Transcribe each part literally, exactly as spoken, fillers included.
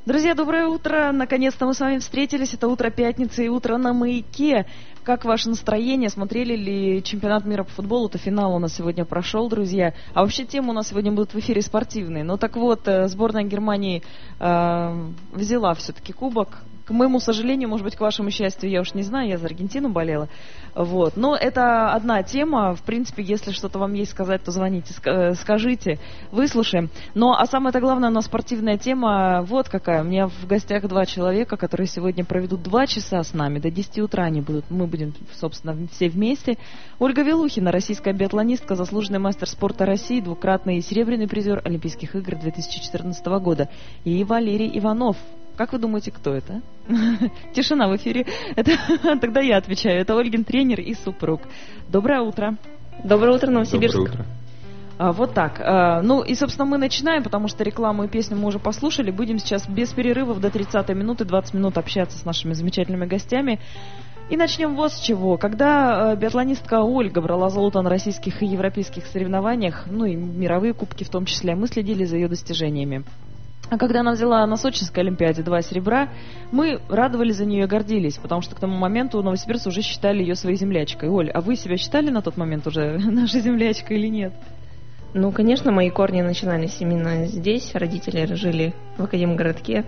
Друзья, доброе утро. Наконец-то мы с вами встретились. Это утро пятницы и утро на Маяке. Как ваше настроение? Смотрели ли чемпионат мира по футболу? Это финал у нас сегодня прошел, друзья. А вообще темы у нас сегодня будут в эфире спортивные. Ну так вот, сборная Германии э, взяла все-таки кубок. К моему сожалению, может быть, к вашему счастью, я уж не знаю, я за Аргентину болела. Вот. Но это одна тема. В принципе, если что-то вам есть сказать, то звоните, скажите, выслушаем. Но, а самое-то главное, у нас спортивная тема вот какая. У меня в гостях два человека, которые сегодня проведут два часа с нами. До десяти утра они будут. Мы будем, собственно, все вместе. Ольга Велухина, российская биатлонистка, заслуженный мастер спорта России, двукратный серебряный призер Олимпийских игр две тысячи четырнадцатого года. И Валерий Иванов. Как вы думаете, кто это? Тишина в эфире. Это, тогда я отвечаю. Это Ольгин тренер и супруг. Доброе утро. Доброе утро, Новосибирск. Доброе утро. А, вот так. А, ну и, собственно, мы начинаем, потому что рекламу и песню мы уже послушали. Будем сейчас без перерывов до тридцатой минуты, двадцать минут общаться с нашими замечательными гостями. И начнем вот с чего. Когда э, биатлонистка Ольга брала золото на российских и европейских соревнованиях, ну и мировые кубки в том числе, мы следили за ее достижениями. А когда она взяла на Сочинской Олимпиаде два серебра, мы радовались за нее и гордились, потому что к тому моменту новосибирцы уже считали ее своей землячкой. Оль, а вы себя считали на тот момент уже нашей землячкой или нет? Ну, конечно, мои корни начинались именно здесь. Родители жили в Академгородке,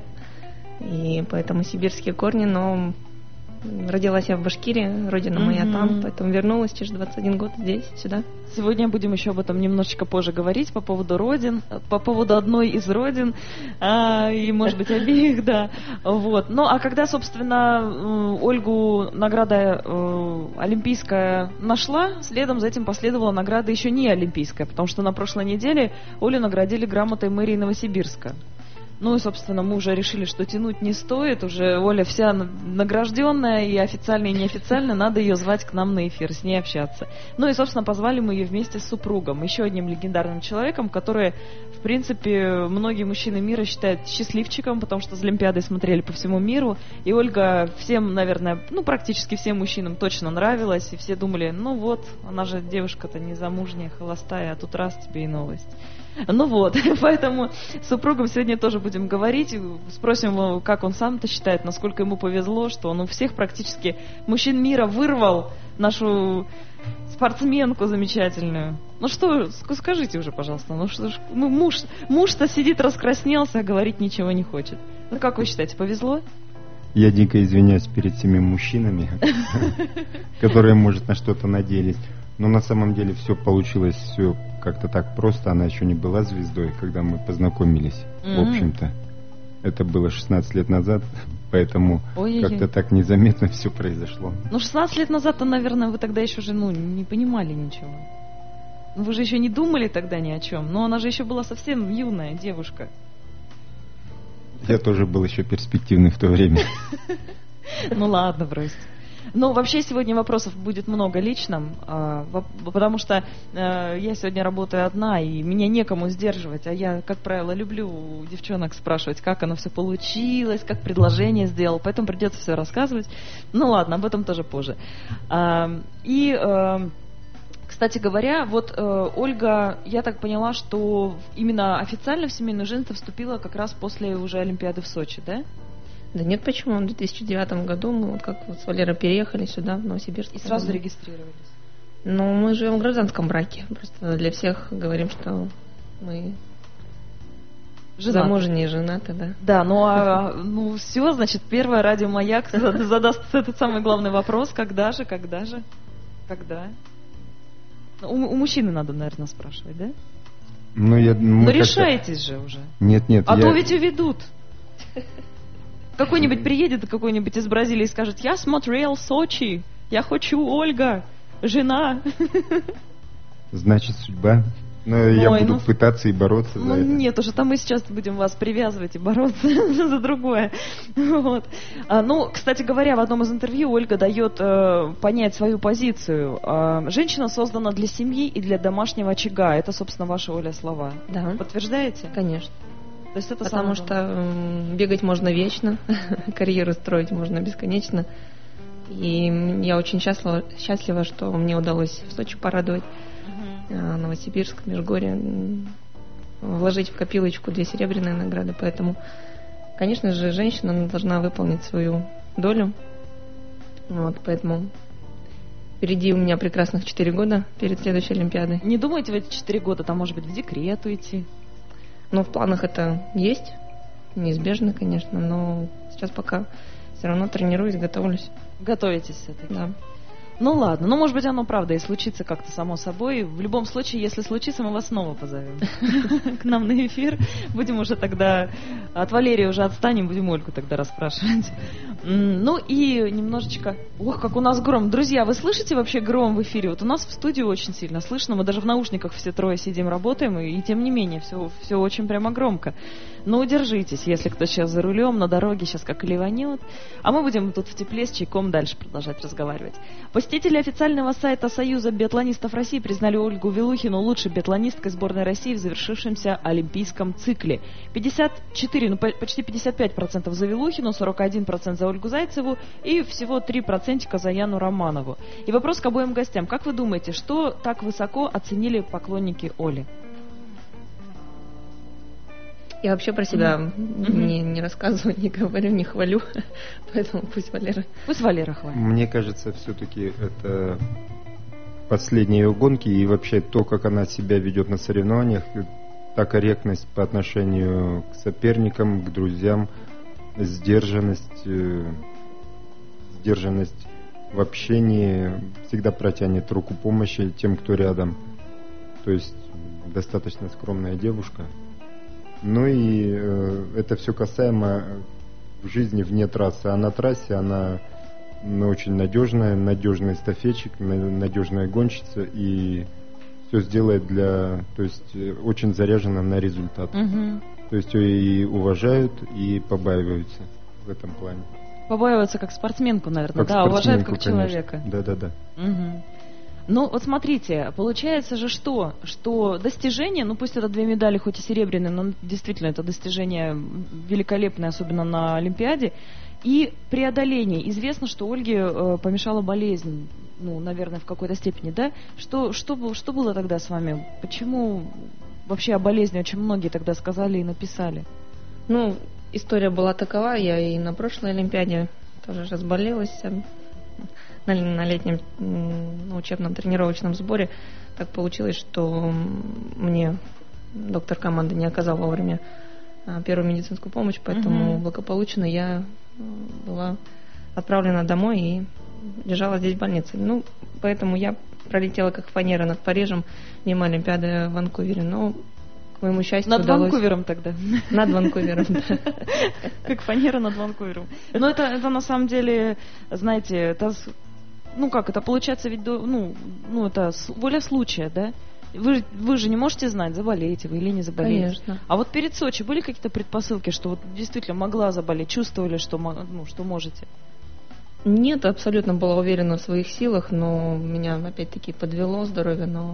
и поэтому сибирские корни, но родилась я в Башкирии, родина mm-hmm. моя там, поэтому вернулась через двадцать один год здесь, сюда. Сегодня будем еще об этом немножечко позже говорить, по поводу родин, по поводу одной из родин, а, и, может быть, обеих, да. Вот. Ну, а когда, собственно, Ольгу награда э, олимпийская нашла, следом за этим последовала награда еще не олимпийская, потому что на прошлой неделе Олю наградили грамотой мэрии Новосибирска. Ну и, собственно, мы уже решили, что тянуть не стоит. Уже Оля вся награжденная, и официально, и неофициально. Надо ее звать к нам на эфир, с ней общаться. Ну и, собственно, позвали мы ее вместе с супругом. Еще одним легендарным человеком, который, в принципе, многие мужчины мира считают счастливчиком, потому что с Олимпиадой смотрели по всему миру. И Ольга всем, наверное, ну практически всем мужчинам точно нравилась. И все думали, ну вот, она же девушка-то незамужняя, холостая, а тут раз тебе и новость. Ну вот, поэтому с супругом сегодня тоже будем говорить. Спросим его, как он сам-то считает, насколько ему повезло, что он у всех практически мужчин мира вырвал нашу спортсменку замечательную. Ну что, скажите уже, пожалуйста, ну что ж, ну муж, муж-то сидит раскраснелся, а говорить ничего не хочет. Ну как вы считаете, повезло? Я дико извиняюсь перед всеми мужчинами, которые, может, на что-то надеялись. Но на самом деле все получилось, все как-то так просто. Она еще не была звездой, когда мы познакомились. Mm-hmm. В общем-то, это было шестнадцать лет назад, поэтому Ой-ой-ой. как-то так незаметно все произошло. Ну, шестнадцать лет назад-то, наверное, вы тогда еще же, ну, не понимали ничего. Вы же еще не думали тогда ни о чем. Но она же еще была совсем юная девушка. Я тоже был еще перспективный в то время. Ну ладно, брось. Ну, вообще сегодня вопросов будет много лично, потому что я сегодня работаю одна, и меня некому сдерживать, а я, как правило, люблю у девчонок спрашивать, как оно все получилось, как предложение сделал, поэтому придется все рассказывать. Ну ладно, об этом тоже позже. И, кстати говоря, вот Ольга, я так поняла, что именно официально в семейную жизнь вступила как раз после уже Олимпиады в Сочи, да? Да нет, почему? В две тысячи девятом году мы вот как вот с Валерой переехали сюда, в Новосибирск. И сразу зарегистрировались? Ну, мы живем в гражданском браке. Просто для всех говорим, что мы женаты. Замужние, женаты, да. Да, ну а ну все, значит, первое радио «Маяк» задаст этот самый главный вопрос. Когда же, когда же, когда? У, у мужчины надо, наверное, спрашивать, да? Ну, я, ну решайтесь же уже. Нет, нет. А я... то ведь уведут. Какой-нибудь приедет какой-нибудь из Бразилии и скажет: я смотрел Сочи, я хочу, Ольга, жена. Значит, судьба. Но Ой, я буду ну, пытаться и бороться ну, за это. Нет, уже там мы сейчас будем вас привязывать и бороться за другое. Вот. А, ну, кстати говоря, в одном из интервью Ольга дает э, понять свою позицию. Э, женщина создана для семьи и для домашнего очага. Это, собственно, ваши, Оля, слова. Да. Подтверждаете? Конечно. То есть это Потому что бегать можно вечно, карьеру строить можно бесконечно. И я очень счастлива, счастлива, что мне удалось в Сочи порадовать, uh-huh. Новосибирск, Межгорье, вложить в копилочку две серебряные награды. Поэтому конечно же, женщина она должна выполнить свою долю. Вот, поэтому впереди у меня прекрасных четыре года перед следующей Олимпиадой. Не думаете в эти четыре года, там, может быть, в декрет уйти? Но в планах это есть, неизбежно, конечно, но сейчас пока все равно тренируюсь, готовлюсь. Готовитесь все-таки? Да. Ну ладно, ну может быть оно правда и случится как-то само собой. В любом случае, если случится, мы вас снова позовем к нам на эфир. Будем уже тогда, от Валерии уже отстанем, будем Ольгу тогда расспрашивать. Ну и немножечко, ох, как у нас гром. Друзья, вы слышите вообще гром в эфире? Вот у нас в студии очень сильно слышно, мы даже в наушниках все трое сидим, работаем, и, и тем не менее, все, все очень прямо громко. Но удержитесь, если кто сейчас за рулем, на дороге, сейчас как ливанет. А мы будем тут в тепле с чайком дальше продолжать разговаривать. Посетители официального сайта Союза биатлонистов России признали Ольгу Вилухину лучшей биатлонисткой сборной России в завершившемся олимпийском цикле. пятьдесят четыре, ну почти пятьдесят пять процентов за Вилухину, сорок один процент за Ольгу Зайцеву и всего три процента за Яну Романову. И вопрос к обоим гостям. Как вы думаете, что так высоко оценили поклонники Оли? Я вообще про себя mm-hmm. не, не рассказываю, не говорю, не хвалю, поэтому пусть Валера. Пусть Валера хвалит. Мне кажется, все-таки это последние ее гонки и вообще то, как она себя ведет на соревнованиях, та корректность по отношению к соперникам, к друзьям, сдержанность, сдержанность в общении, всегда протянет руку помощи тем, кто рядом. То есть достаточно скромная девушка. Ну и э, это все касаемо в жизни вне трассы. А на трассе она ну, очень надежная, надежный эстафетчик, надежная гонщица и все сделает для, то есть очень заряжена на результат. Угу. То есть ее и уважают, и побаиваются в этом плане. Побаиваются как спортсменку, наверное, как да, уважают как конечно. человека. Да, да, да. Угу. Ну, вот смотрите, получается же что? Что достижение, ну пусть это две медали, хоть и серебряные, но действительно это достижение великолепное, особенно на Олимпиаде, и преодоление. Известно, что Ольге э, помешала болезнь, ну, наверное, в какой-то степени, да? Что, что, что было тогда с вами? Почему вообще о болезни очень многие тогда сказали и написали? Ну, история была такова, я и на прошлой Олимпиаде тоже разболелась, на, на летнем на учебном тренировочном сборе. Так получилось, что мне доктор команды не оказал вовремя первую медицинскую помощь, поэтому угу. благополучно я была отправлена домой и лежала здесь в больнице. Ну, поэтому я пролетела как фанера над Парижем, мимо Олимпиады в Ванкувере, но к моему счастью над удалось... Ванкувером тогда. Над Ванкувером, да. Как фанера над Ванкувером. Но это, это на самом деле, знаете, это, ну как, это получается ведь, ну, ну это воля случая, да? Вы, вы же не можете знать, заболеете вы или не заболеете. Конечно. А вот перед Сочи были какие-то предпосылки, что вот действительно могла заболеть, чувствовали, что, ну, что можете? Нет, абсолютно была уверена в своих силах, но меня опять-таки подвело здоровье, но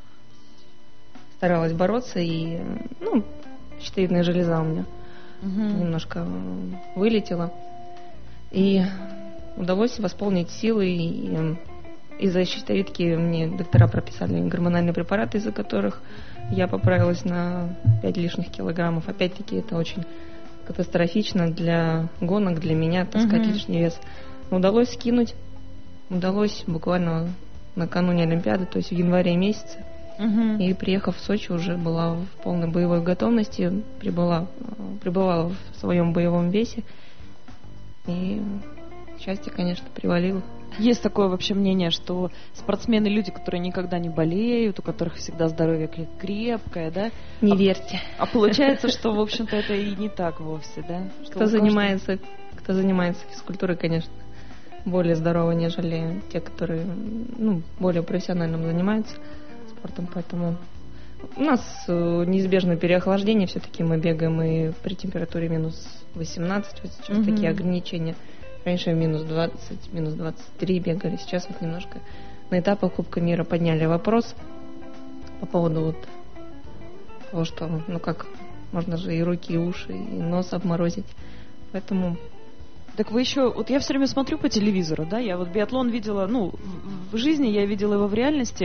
старалась бороться, и, ну, щитовидная железа у меня угу. немножко вылетела. И удалось восполнить силы, и из-за щитовидки мне доктора прописали гормональные препараты, из-за которых я поправилась на пять лишних килограммов. Опять-таки это очень катастрофично для гонок, для меня таскать угу. лишний вес. Но удалось скинуть, удалось буквально накануне Олимпиады, то есть в январе месяце. Угу. И приехав в Сочи, уже была в полной боевой готовности, прибыла, пребывала в своем боевом весе. И счастье, конечно, привалило. Есть такое вообще мнение, что спортсмены люди, которые никогда не болеют, у которых всегда здоровье крепкое, да? Не а, верьте. А получается, что, в общем-то, это и не так вовсе, да? Что кто занимается, кто занимается физкультурой, конечно, более здорово, нежели те, которые, ну, более профессионально занимаются спортом, поэтому у нас неизбежно переохлаждение, все-таки мы бегаем и при температуре минус восемнадцать, вот сейчас угу. такие ограничения. Раньше минус двадцать, минус двадцать три бегали, сейчас вот немножко на этапах Кубка мира подняли вопрос по поводу вот того, что, ну как, можно же и руки, и уши, и нос обморозить, поэтому... Так вы еще, вот я все время смотрю по телевизору, да, я вот биатлон видела, ну, в, в жизни я видела его в реальности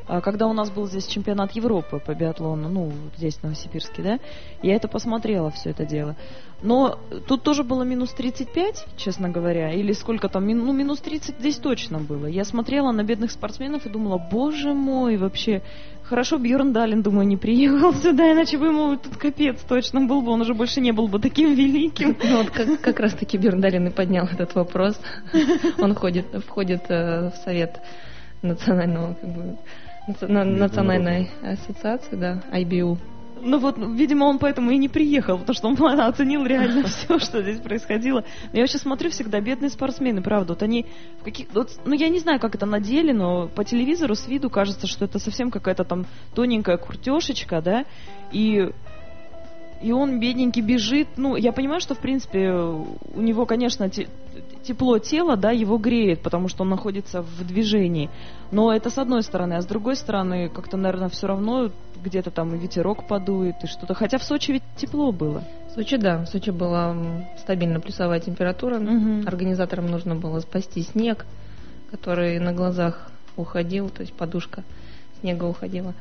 когда у нас был здесь чемпионат Европы по биатлону, ну, здесь, в Новосибирске, да, я это посмотрела, все это дело. Но тут тоже было минус тридцать пять, честно говоря, или сколько там, ну, минус тридцать здесь точно было. Я смотрела на бедных спортсменов и думала, боже мой, вообще, хорошо Бьерн Дален, думаю, не приехал сюда, иначе бы ему тут капец точно был бы, он уже больше не был бы таким великим. Ну, вот как, как раз-таки Бьерн Дален и поднял этот вопрос. Он входит, входит в совет национального, как бы, национальной ассоциации, да, ай би ю. Ну вот, видимо, он поэтому и не приехал, потому что он оценил реально все, что здесь происходило. Но я вообще смотрю всегда, бедные спортсмены, правда, вот они в каких... Вот, ну, я не знаю, как это на деле, но по телевизору с виду кажется, что это совсем какая-то там тоненькая куртешечка, да, и... И он, бедненький, бежит. Ну, я понимаю, что, в принципе, у него, конечно, тепло тела, да, его греет, потому что он находится в движении. Но это с одной стороны. А с другой стороны, как-то, наверное, все равно где-то там и ветерок подует, и что-то. Хотя в Сочи ведь тепло было. В Сочи, да. В Сочи была стабильно плюсовая температура. Угу. Организаторам нужно было спасти снег, который на глазах уходил, то есть подушка снега уходила.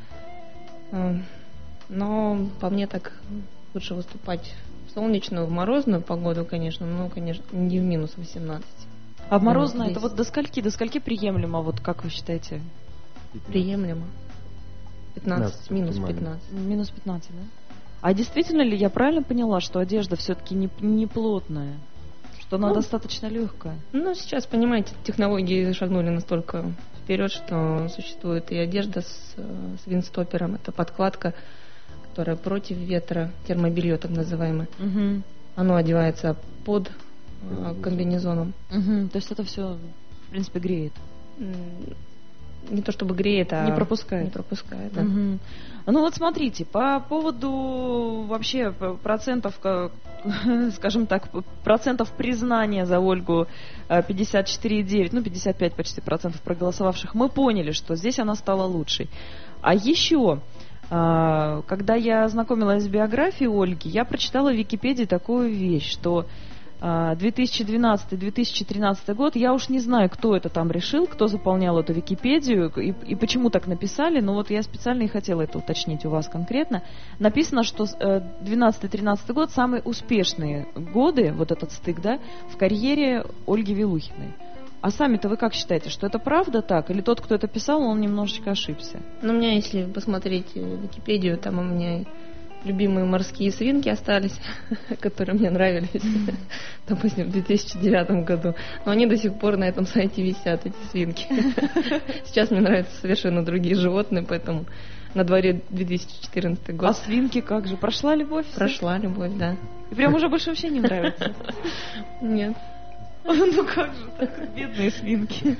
Но по мне так... Лучше выступать в солнечную, в морозную погоду, конечно, но, конечно, не в минус восемнадцать. А в морозную это вот до скольки, до скольки приемлемо, вот как вы считаете? Приемлемо. пятнадцать, минус пятнадцать. Минус пятнадцать, да? А действительно ли я правильно поняла, что одежда все-таки не, не плотная? Что она ну, достаточно легкая? Ну, сейчас, понимаете, технологии шагнули настолько вперед, что существует и одежда с, с виндстопером, это подкладка, которая против ветра, термобелье так называемое. Угу. Оно одевается под э, комбинезоном. Угу. То есть это все, в принципе, греет? Не то чтобы греет, а... Не пропускает. Не пропускает, да. Угу. Ну вот смотрите, по поводу вообще процентов, скажем так, процентов признания за Ольгу пятьдесят четыре и девять, ну пятьдесят пять почти процентов проголосовавших, мы поняли, что здесь она стала лучшей. А еще... Когда я ознакомилась с биографией Ольги, я прочитала в Википедии такую вещь, что две тысячи двенадцатый - две тысячи тринадцатый год, я уж не знаю, кто это там решил, кто заполнял эту Википедию и, и почему так написали, но вот я специально и хотела это уточнить у вас конкретно. Написано, что двенадцатый - тринадцатый год самые успешные годы, вот этот стык, да, в карьере Ольги Вилухиной. А сами-то вы как считаете, что это правда так? Или тот, кто это писал, он немножечко ошибся? Ну, у меня, если посмотреть Википедию, там у меня любимые морские свинки остались, которые мне нравились, допустим, в две тысячи девятом году. Но они до сих пор на этом сайте висят, эти свинки. Сейчас мне нравятся совершенно другие животные, поэтому на дворе две тысячи четырнадцатый год. А свинки как же? Прошла любовь? Прошла любовь, да. И прям уже больше вообще не нравится? Нет. Ну как же так, бедные свинки.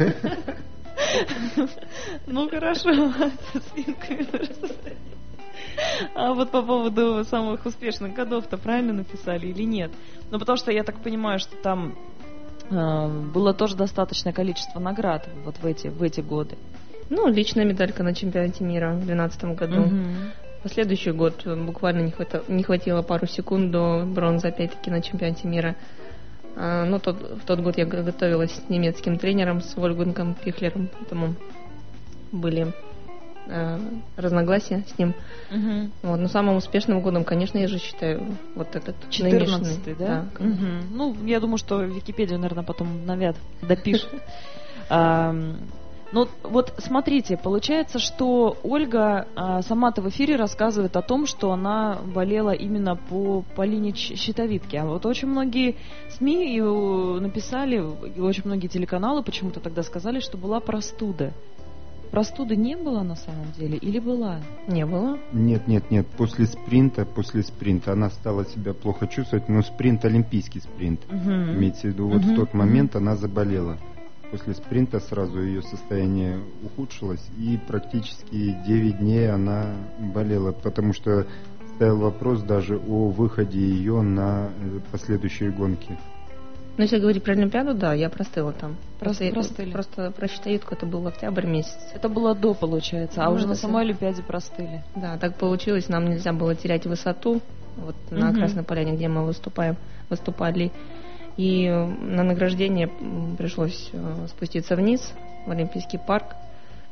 Ну хорошо, с свинками. А вот по поводу самых успешных годов-то правильно написали или нет? Ну потому что я так понимаю, что там э, было тоже достаточное количество наград вот в эти, в эти годы. Ну, личная медалька на чемпионате мира в две тысячи двенадцатом году. Угу. Последующий год буквально не хватило, не хватило пару секунд до бронзы опять-таки на чемпионате мира. Ну, тот, в тот год я готовилась с немецким тренером, с Вольфгангом Пихлером, поэтому были э, разногласия с ним. Угу. Вот, но самым успешным годом, конечно, я же считаю вот этот четырнадцатый, да? да угу. Ну, я думаю, что Википедию, наверное, потом навят допишут. Ну, вот смотрите, получается, что Ольга а, сама-то в эфире рассказывает о том, что она болела именно по, по линии щитовидки. А вот очень многие СМИ и написали, и очень многие телеканалы почему-то тогда сказали, что была простуда. Простуды не было на самом деле или была? Не было. Нет, нет, нет. После спринта, после спринта она стала себя плохо чувствовать, но спринт, олимпийский спринт, угу. имеется в виду, вот угу. в тот момент угу. она заболела. После спринта сразу ее состояние ухудшилось, и практически девять дней она болела, потому что стоял вопрос даже о выходе ее на последующие гонки. Ну, если говорить про Олимпиаду, да, я простыла там. Просто, простыли. Просто про щитовидку это был октябрь месяц. Это было до, получается, а ну, уже на самой Олимпиаде простыли. Да, так получилось, нам нельзя было терять высоту, вот угу. на Красной Поляне, где мы выступаем, выступали. И на награждение пришлось спуститься вниз, в Олимпийский парк.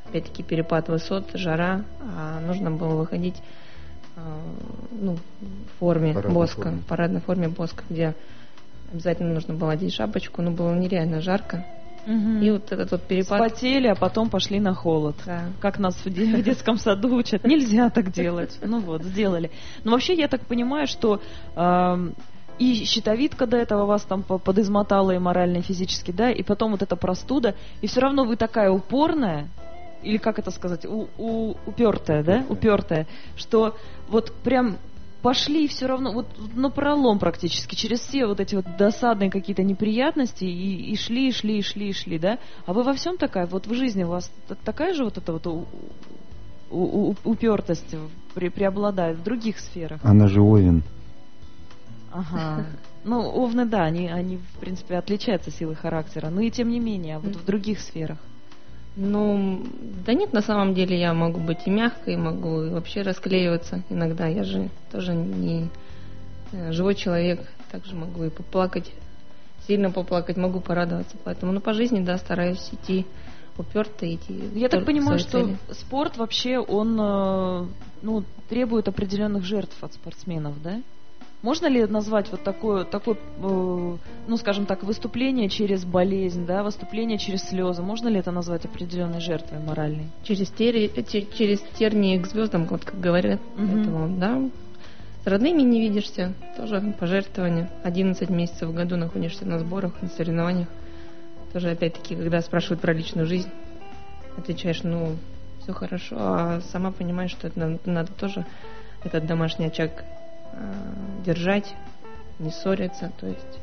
опять-таки перепад высот, жара, а нужно было выходить ну, в форме парадной боска, форме. в парадной форме боска, где обязательно нужно было одеть шапочку, но было нереально жарко. Угу. И вот этот вот перепад... Спотели, а потом пошли на холод. Да. Как нас в, де- в детском саду учат. Нельзя так делать. Ну вот, сделали. Но вообще я так понимаю, что э, и щитовидка до этого вас там подизмотала и морально, и физически, да, и потом вот эта простуда, и все равно вы такая упорная, или как это сказать, у, у, упертая, да, упертая, что вот прям пошли и все равно, вот напролом практически, через все вот эти вот досадные какие-то неприятности, и, и шли, и шли, и шли, и шли, да? А вы во всем такая, вот в жизни у вас такая же вот эта вот у, у, у, упертость пре, преобладает в других сферах? Она же Овен. Ага. Ну, овны, да, они, они, в принципе, отличаются силой характера, но и тем не менее, а вот в других сферах? Ну, да нет, на самом деле я могу быть и мягкой, могу и вообще расклеиваться иногда. Я же тоже не живой человек, также могу и поплакать, сильно поплакать, могу порадоваться. Поэтому, ну, по жизни, да, стараюсь идти уперто, идти. Я так понимаю, что цели. Спорт вообще, он, ну, требует определенных жертв от спортсменов, да? Можно ли назвать вот такое, такое, э, ну, скажем так, выступление через болезнь, да, выступление через слезы? Можно ли это назвать определенной жертвой моральной? Через, тери, через тернии к звездам, вот как говорят. Угу. Поэтому, да, с родными не видишься, тоже пожертвование. одиннадцать месяцев в году находишься на сборах, на соревнованиях. Тоже, опять-таки, когда спрашивают про личную жизнь, отвечаешь, ну, все хорошо, а сама понимаешь, что это надо, надо тоже этот домашний очаг держать, не ссориться, то есть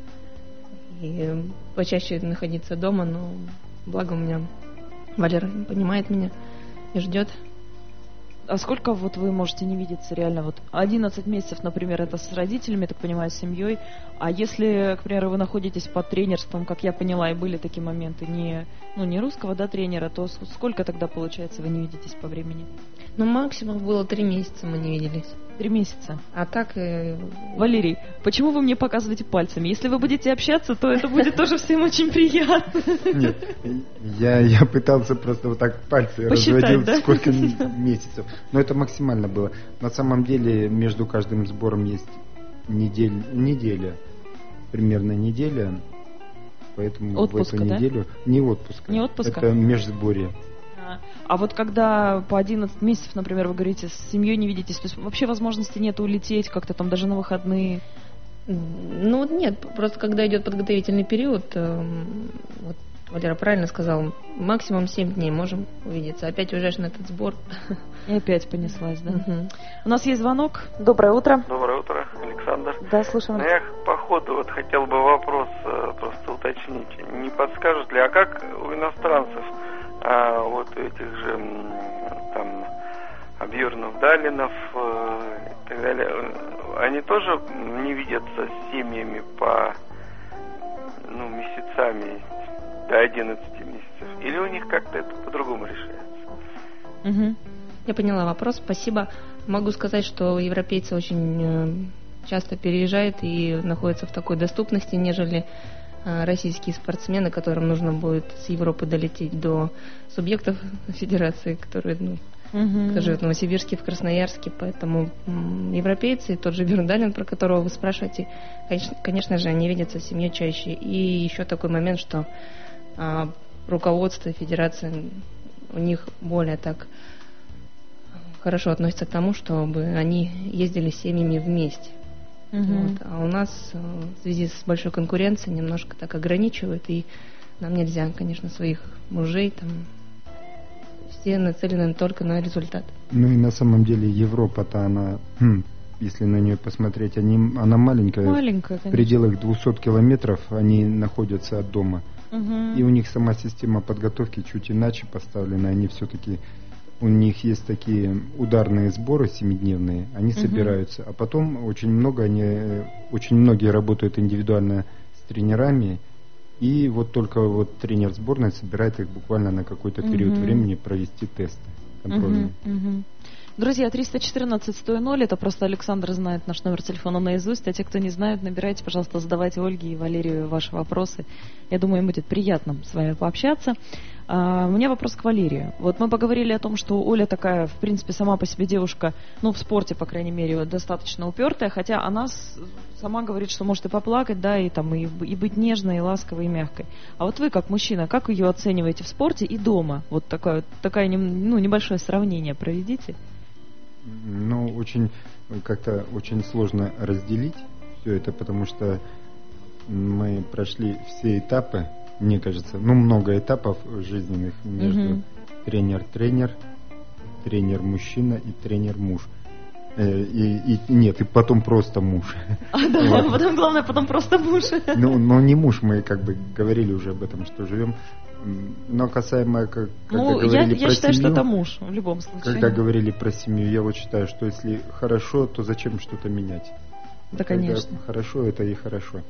и почаще находиться дома, но благо у меня Валера понимает меня и ждет. А сколько вот вы можете не видеться реально? Вот одиннадцать месяцев, например, это с родителями, я так понимаю, с семьей. А если, к примеру, вы находитесь под тренерством, как я поняла, и были такие моменты, не, ну, не русского, да, тренера, то сколько тогда, получается, вы не видитесь по времени? Ну, максимум было три месяца мы не виделись. Три месяца. А так... Э... Валерий, почему вы мне показываете пальцами? Если вы будете общаться, то это будет тоже всем очень приятно. Нет, я, я пытался просто вот так пальцы разводил, да? Сколько месяцев. Но это максимально было. На самом деле между каждым сбором есть недель, неделя, примерно неделя. Поэтому отпуска, в эту да? неделю... Не отпуска. Не отпуска? Это межсборье. А вот когда по одиннадцать месяцев, например, вы говорите, с семьей не видитесь, то есть вообще возможности нет улететь как-то там даже на выходные? Ну нет, просто когда идет подготовительный период, э, вот Валера правильно сказал, максимум семь дней можем увидеться. Опять уезжаешь на этот сбор. И опять понеслась, да? Угу. У нас есть звонок. Доброе утро. Доброе утро, Александр. Да, слушаем. Ну, я по ходу вот хотел бы вопрос э, просто уточнить. Не подскажут ли, а как у иностранцев, а, вот этих же там Бьернов, Далинов э, и так далее, они тоже не видятся с семьями по ну, месяцами до одиннадцати месяцев? Или у них как-то это по-другому решается? Угу. Я поняла вопрос, спасибо. Могу сказать, что европейцы очень часто переезжают и находятся в такой доступности, нежели российские спортсмены, которым нужно будет с Европы долететь до субъектов федерации, которые, ну, угу. кто живет в Новосибирске, в Красноярске. Поэтому м, европейцы, тот же Бирндалин, про которого вы спрашиваете, конечно, конечно же, они видятся с семьей чаще. И еще такой момент, что а, руководство федерации у них более так хорошо относится к тому, чтобы они ездили с семьями вместе. Угу. Вот. А у нас в связи с большой конкуренцией немножко так ограничивают, и нам нельзя, конечно, своих мужей там, все нацелены только на результат. Ну и на самом деле Европа-то она, хм, если на нее посмотреть, они, она маленькая, маленькая, в пределах двухсот километров они находятся от дома. Угу. И у них сама система подготовки чуть иначе поставлена, они все-таки... У них есть такие ударные сборы семидневные, они угу. собираются, а потом очень много они, очень многие работают индивидуально с тренерами, и вот только вот тренер сборной собирает их буквально на какой-то период угу. времени провести тесты контрольные. Угу, угу. Друзья, триста четырнадцать сто ноль, это просто Александр знает наш номер телефона наизусть, а те, кто не знает, набирайте, пожалуйста, задавайте Ольге и Валерию ваши вопросы. Я думаю, им будет приятно с вами пообщаться. А, у меня вопрос к Валерию. Вот мы поговорили о том, что Оля такая, в принципе, сама по себе девушка, ну, в спорте, по крайней мере, достаточно упертая, хотя она с, сама говорит, что может и поплакать, да, и, там, и, и быть нежной, и ласковой, и мягкой. А вот вы, как мужчина, как ее оцениваете в спорте и дома? Вот такое, такое ну, небольшое сравнение проведите. Ну, очень, как-то очень сложно разделить все это, потому что мы прошли все этапы, мне кажется, ну, много этапов жизненных между Мгм. тренер-тренер, тренер-мужчина и тренер-муж. Э, И, и нет, и потом просто муж. А, да, Вот. потом, главное, потом просто муж. Ну, но не муж, мы как бы говорили уже об этом, что живем. М, Но касаемо, как, когда Ну, я, говорили я про считаю, что семью, это муж, в любом случае. когда говорили про семью, я вот считаю, что если хорошо, то зачем что-то менять? Да, Когда конечно. хорошо, это и хорошо.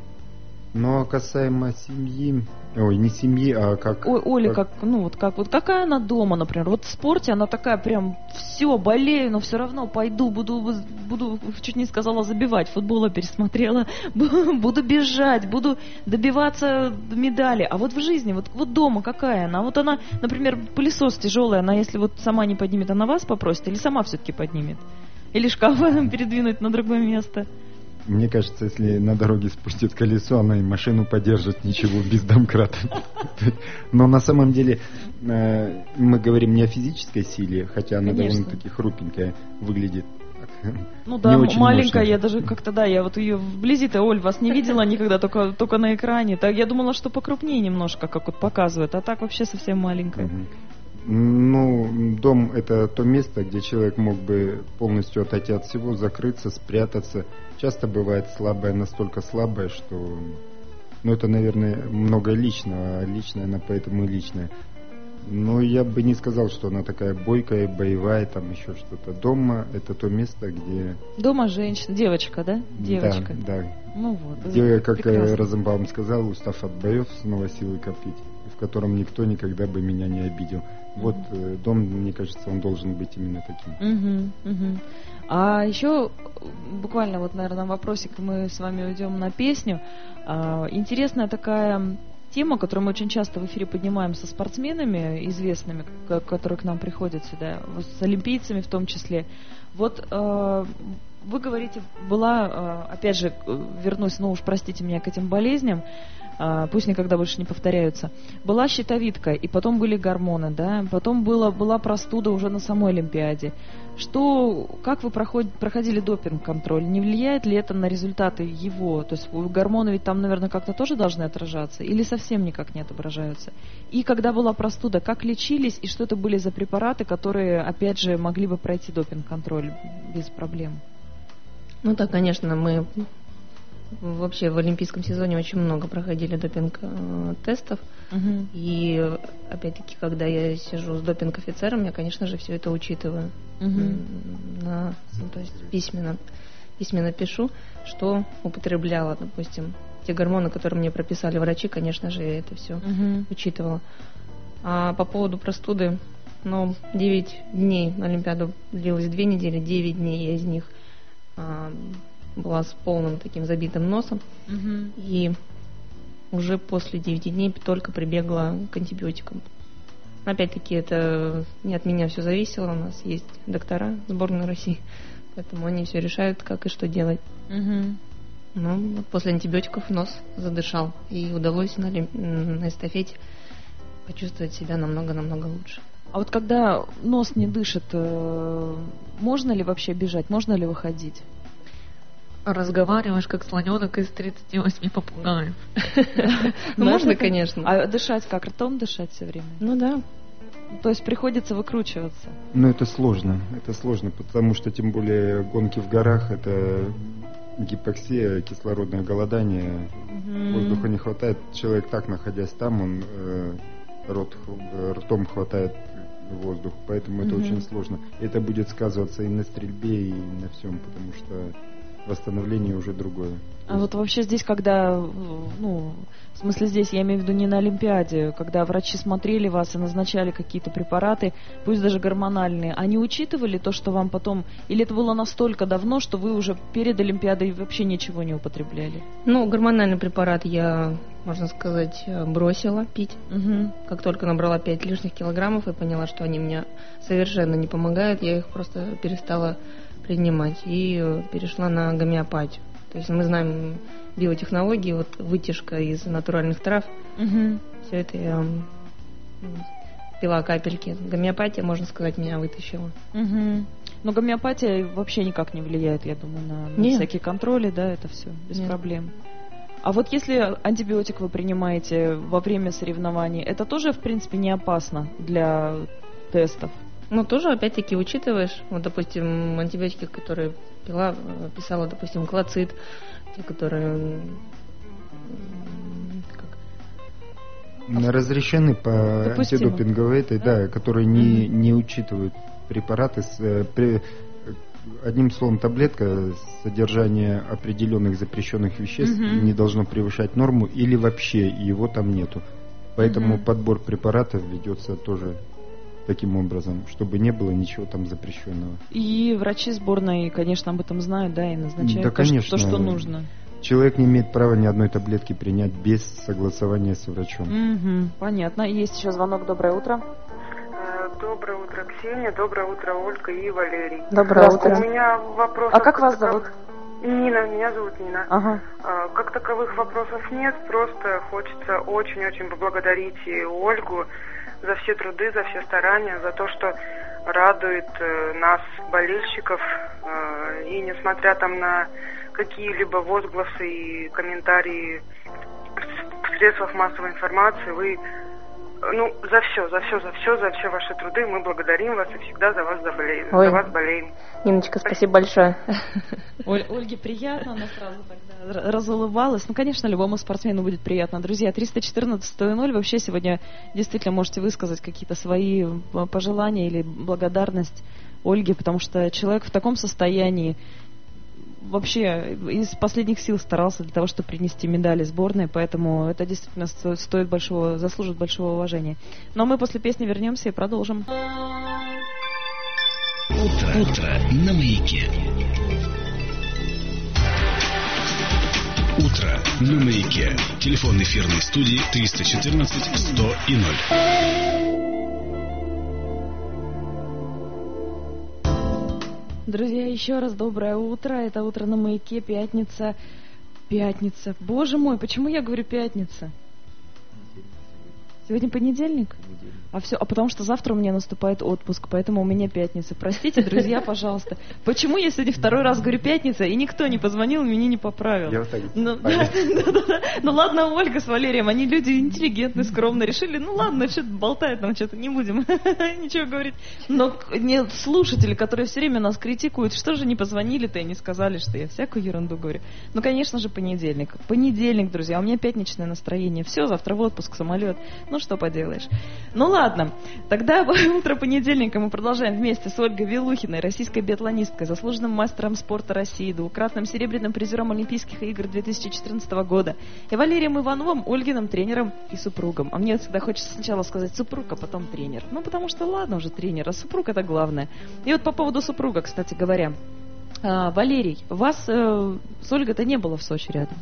Но касаемо семьи, ой, не семьи, а как... Ой, Оля, как, ну вот как, вот какая она дома, например, вот в спорте она такая прям, все, болею, но все равно пойду, буду, буду, чуть не сказала, забивать, футбола пересмотрела, буду бежать, буду добиваться медали. А вот в жизни, вот, вот дома какая она? Вот она, например, пылесос тяжелый, она если вот сама не поднимет, она вас попросит или сама все-таки поднимет? Или шкаф передвинуть на другое место? Мне кажется, если на дороге спустит колесо, она и машину поддержит, ничего, без домкрата. Но на самом деле э, мы говорим не о физической силе, хотя она Конечно. довольно-таки хрупенькая выглядит. Ну Не да, очень маленькая, мощная. я даже как-то, да, я вот ее вблизи-то, Оль, вас не видела никогда, только, только на экране. Так, я думала, что покрупнее немножко, как вот показывают, а так вообще совсем маленькая. Мгм. Ну, дом — это то место, где человек мог бы полностью отойти от всего, закрыться, спрятаться. Часто бывает слабая, настолько слабая, что... Ну, это, наверное, много личного, а личное она поэтому и личное. Но я бы не сказал, что она такая бойкая, боевая, там еще что-то. Дома — это то место, где... Дома женщина, девочка, да? Девочка. Да, да. Ну вот. Где, как э, прекрасно. Розенбаум сказал, устав от боев, снова силы копить, в котором никто никогда бы меня не обидел. Вот э, дом, мне кажется, он должен быть именно таким. Мгм, мгм. А еще буквально вот, наверное, вопросик, мы с вами уйдем на песню. А, интересная такая тема, которую мы очень часто в эфире поднимаем со спортсменами известными, к- которые к нам приходят сюда, вот с олимпийцами в том числе. Вот э, вы говорите, была, э, опять же, э, вернусь, ну уж простите меня, к этим болезням, э, пусть никогда больше не повторяются. Была щитовидка, и потом были гормоны, да, потом была, была простуда уже на самой Олимпиаде. Что, как вы проход- проходили допинг-контроль? Не влияет ли это на результаты его? То есть гормоны ведь там, наверное, как-то тоже должны отражаться? Или совсем никак не отображаются? И когда была простуда, как лечились? И что это были за препараты, которые, опять же, могли бы пройти допинг-контроль без проблем? Ну да, конечно, мы вообще в олимпийском сезоне очень много проходили допинг-тестов. Мгм. И опять-таки, когда я сижу с допинг-офицером, я, конечно же, все это учитываю. Мгм. М, На, ну, то есть письменно, письменно пишу, что употребляла, допустим, те гормоны, которые мне прописали врачи, конечно же, я это все Мгм. учитывала. А по поводу простуды, ну, девять дней на Олимпиаду длилась две недели, девять дней я из них а, была с полным таким забитым носом. Мгм. И уже после девяти дней только прибегла к антибиотикам. Опять-таки, это не от меня все зависело. У нас есть доктора сборной России, поэтому они все решают, как и что делать. Мгм. Ну, вот после антибиотиков нос задышал, и удалось на, олим- на эстафете почувствовать себя намного-намного лучше. А вот когда нос не дышит, э, можно ли вообще бежать? Можно ли выходить? Разговариваешь, как слоненок из тридцати восьми попугаев. Ну, Можно, это- конечно. А дышать как? Ртом дышать все время? Ну да. То есть приходится выкручиваться. Но это сложно, это сложно, потому что тем более гонки в горах — это гипоксия, кислородное голодание, Мгм. воздуха не хватает. Человек так, находясь там, он э, рот, х- ртом хватает воздух, поэтому это Мгм. очень сложно. Это будет сказываться и на стрельбе, и на всем, потому что восстановление уже другое. А вот вообще здесь, когда, ну, в смысле здесь, я имею в виду не на Олимпиаде, когда врачи смотрели вас и назначали какие-то препараты, пусть даже гормональные, они учитывали то, что вам потом, или это было настолько давно, что вы уже перед Олимпиадой вообще ничего не употребляли? Ну, гормональный препарат я можно сказать, бросила пить. Угу. Как только набрала пять лишних килограммов и поняла, что они мне совершенно не помогают, я их просто перестала принимать и перешла на гомеопатию. То есть мы знаем биотехнологии, вот вытяжка из натуральных трав. Угу. Все это я пила капельки. Гомеопатия, можно сказать, меня вытащила. Угу. Но гомеопатия вообще никак не влияет, я думаю, на, на всякие контроли, да, это все без Нет. проблем. А вот если антибиотик вы принимаете во время соревнований, это тоже, в принципе, не опасно для тестов? Ну, тоже, опять-таки, учитываешь, вот, допустим, антибиотики, которые пила, писала, допустим, клоцит, те, которые... Как? Разрешены по Допустимо. антидопинговой этой, да, да которые не, mm-hmm. не учитывают препараты с... При, одним словом, таблетка, содержание определенных запрещенных веществ mm-hmm. не должно превышать норму или вообще его там нету. Поэтому mm-hmm. подбор препаратов ведется тоже таким образом, чтобы не было ничего там запрещенного. И врачи сборной, конечно, об этом знают, да, и назначают да, то, конечно, что, то, что нужно. Человек не имеет права ни одной таблетки принять без согласования с врачом. Mm-hmm. Понятно. Есть еще звонок. Доброе утро. Доброе утро, Ксения. Доброе утро, Ольга и Валерий. Доброе утро. У меня вопрос. А как вас зовут? Нина, меня зовут Нина. Ага. Как таковых вопросов нет, просто хочется очень-очень поблагодарить и Ольгу за все труды, за все старания, за то, что радует нас, болельщиков, и несмотря там на какие-либо возгласы и комментарии в средствах массовой информации, вы, ну, за все, за все, за все, за все ваши труды мы благодарим вас и всегда за вас заболеем, Ой. за вас болеем. Ниночка, спасибо большое. Оль, Ольге приятно, она сразу тогда разулыбалась. Ну, конечно, любому спортсмену будет приятно. Друзья, триста четырнадцать сто ноль. Вообще сегодня действительно можете высказать какие-то свои пожелания или благодарность Ольге, потому что человек в таком состоянии вообще из последних сил старался для того, чтобы принести медали сборной, поэтому это действительно стоит большого, заслужит большого уважения. Но мы после песни вернемся и продолжим. Утро, утро на маяке. Утро на маяке. Телефон эфирной студии триста четырнадцать сто и ноль. Друзья, еще раз доброе утро. Это утро на маяке, пятница. Пятница. Боже мой, почему я говорю пятница? Сегодня понедельник? А все, а потому что завтра у меня наступает отпуск, поэтому у меня пятница. Простите, друзья, пожалуйста. Почему я сегодня второй раз говорю пятница, и никто не позвонил, меня не поправил? Я вот так ну, да, да, да, да. Ну ладно, Ольга с Валерием, они люди интеллигентные, скромные, решили, ну ладно, что-то болтает нам, что-то не будем ничего говорить. Но нет, слушатели, которые все время нас критикуют, что же не позвонили-то и не сказали, что я всякую ерунду говорю. Ну, конечно же, понедельник. Понедельник, друзья, у меня пятничное настроение. Все, завтра в отпуск, самолет. Ну, что поделаешь. Ну, ладно. Ладно, тогда утро понедельника мы продолжаем вместе с Ольгой Вилухиной, российской биатлонисткой, заслуженным мастером спорта России, двукратным серебряным призером Олимпийских игр две тысячи четырнадцатого года, и Валерием Ивановым, Ольгиным тренером и супругом. А мне всегда хочется сначала сказать супруг, а потом тренер. Ну, потому что, ладно уже, тренер, а супруг это главное. И вот по поводу супруга, кстати говоря. А, Валерий, вас э, с Ольгой-то не было в Сочи рядом?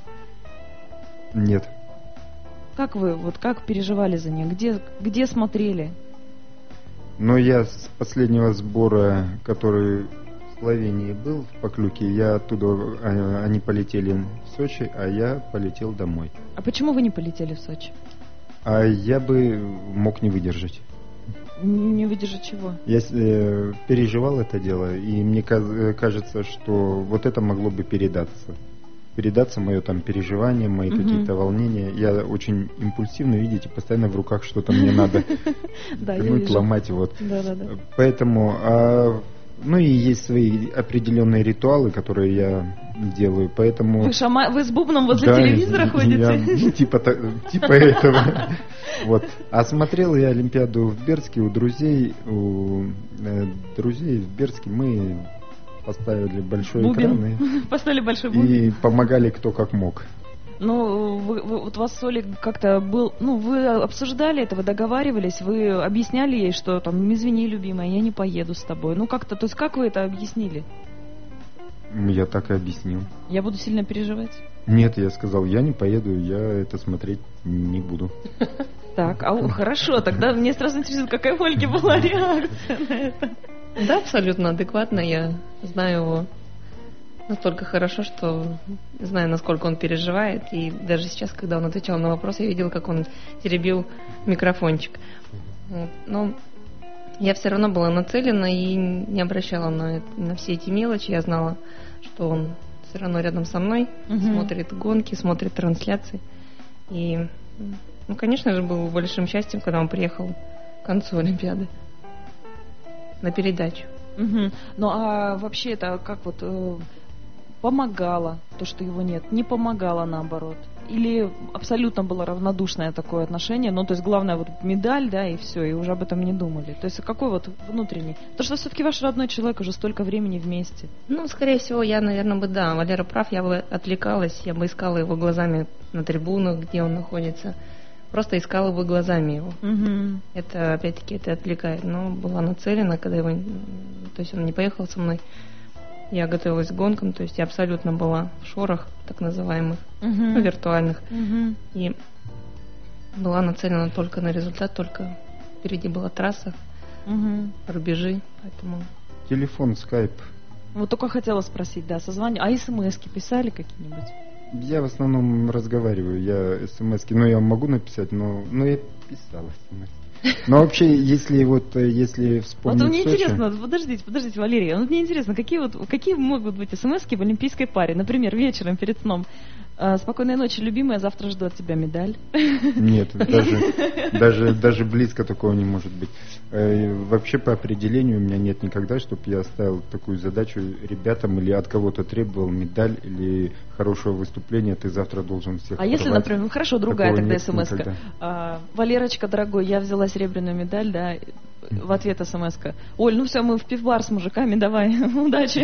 Нет. Как вы, вот как переживали за нее? Где, где смотрели? Ну, я с последнего сбора, который в Словении был, в Поклюке, я оттуда, они полетели в Сочи, а я полетел домой. А почему вы не полетели в Сочи? А я бы мог не выдержать. Не выдержать чего? Я э, переживал это дело, и мне кажется, что вот это могло бы передаться. передаться мое там переживание, мои угу. какие-то волнения. Я очень импульсивно, видите, постоянно в руках что-то мне надо тянуть, ломать. Вот. Поэтому, ну и есть свои определенные ритуалы, которые я делаю, поэтому... Вы, шама... Вы с бубном возле телевизора ходите? Типа этого. Вот. А смотрел я Олимпиаду в Бердске у друзей, у друзей в Бердске. Мы поставили большой Бубен. экран и, поставили большой бубен. И помогали кто как мог. Ну, вы, вы, вот у вас с Олей как-то был, ну, вы обсуждали это, вы договаривались, вы объясняли ей, что там, извини, любимая, я не поеду с тобой. Ну, как-то, то есть как вы это объяснили? Я так и объяснил. Я буду сильно переживать? Нет, я сказал, я не поеду, я это смотреть не буду. Так, а хорошо, тогда мне сразу интересует, какая у Ольги была реакция на это. Да, абсолютно адекватно. Я знаю его настолько хорошо, что знаю, насколько он переживает. И даже сейчас, когда он отвечал на вопрос, я видела, как он теребил микрофончик. Вот. Но я все равно была нацелена и не обращала на, на все эти мелочи. Я знала, что он все равно рядом со мной, угу. смотрит гонки, смотрит трансляции. И, ну, конечно же, был большим счастьем, когда он приехал к концу Олимпиады на передачу. Угу. Ну, а вообще это как вот э, помогало то, что его нет? Не помогало, наоборот? Или абсолютно было равнодушное такое отношение? Ну, то есть главное вот медаль, да, и все, и уже об этом не думали. То есть какой вот внутренний? Потому что все-таки ваш родной человек, уже столько времени вместе. Ну, скорее всего, я, наверное, бы, да, Валера прав, я бы отвлекалась, я бы искала его глазами на трибунах, где он находится. Просто искала бы глазами его. Угу. Это, опять-таки, это отвлекает. Но была нацелена, когда его... То есть он не поехал со мной. Я готовилась к гонкам, то есть я абсолютно была в шорах, так называемых, угу. ну, виртуальных. Угу. И была нацелена только на результат, только впереди была трасса, угу. рубежи, поэтому... Телефон, скайп. Вот только хотела спросить, да, созвание. А смс-ки писали какие-нибудь? Я в основном разговариваю, я смс-ки, ну я могу написать, но, но я писал смс. Но вообще, если вот, если вспомнить Вот мне Сочи... интересно, вот подождите, подождите, Валерий, вот мне интересно, какие вот, какие могут быть смс-ки в олимпийской паре? Например, вечером перед сном. Спокойной ночи, любимая, завтра жду от тебя медаль. Нет, даже, даже, даже близко такого не может быть. Вообще, по определению, у меня нет никогда, чтобы я ставил такую задачу ребятам или от кого-то требовал медаль или хорошего выступления, ты завтра должен всех А порвать. Если, например, ну хорошо, другая такого тогда смс-ка. А, Валерочка, дорогой, я взяла серебряную медаль, да, в ответ смс-ка. Оль, ну все, мы в пивбар с мужиками, давай, удачи.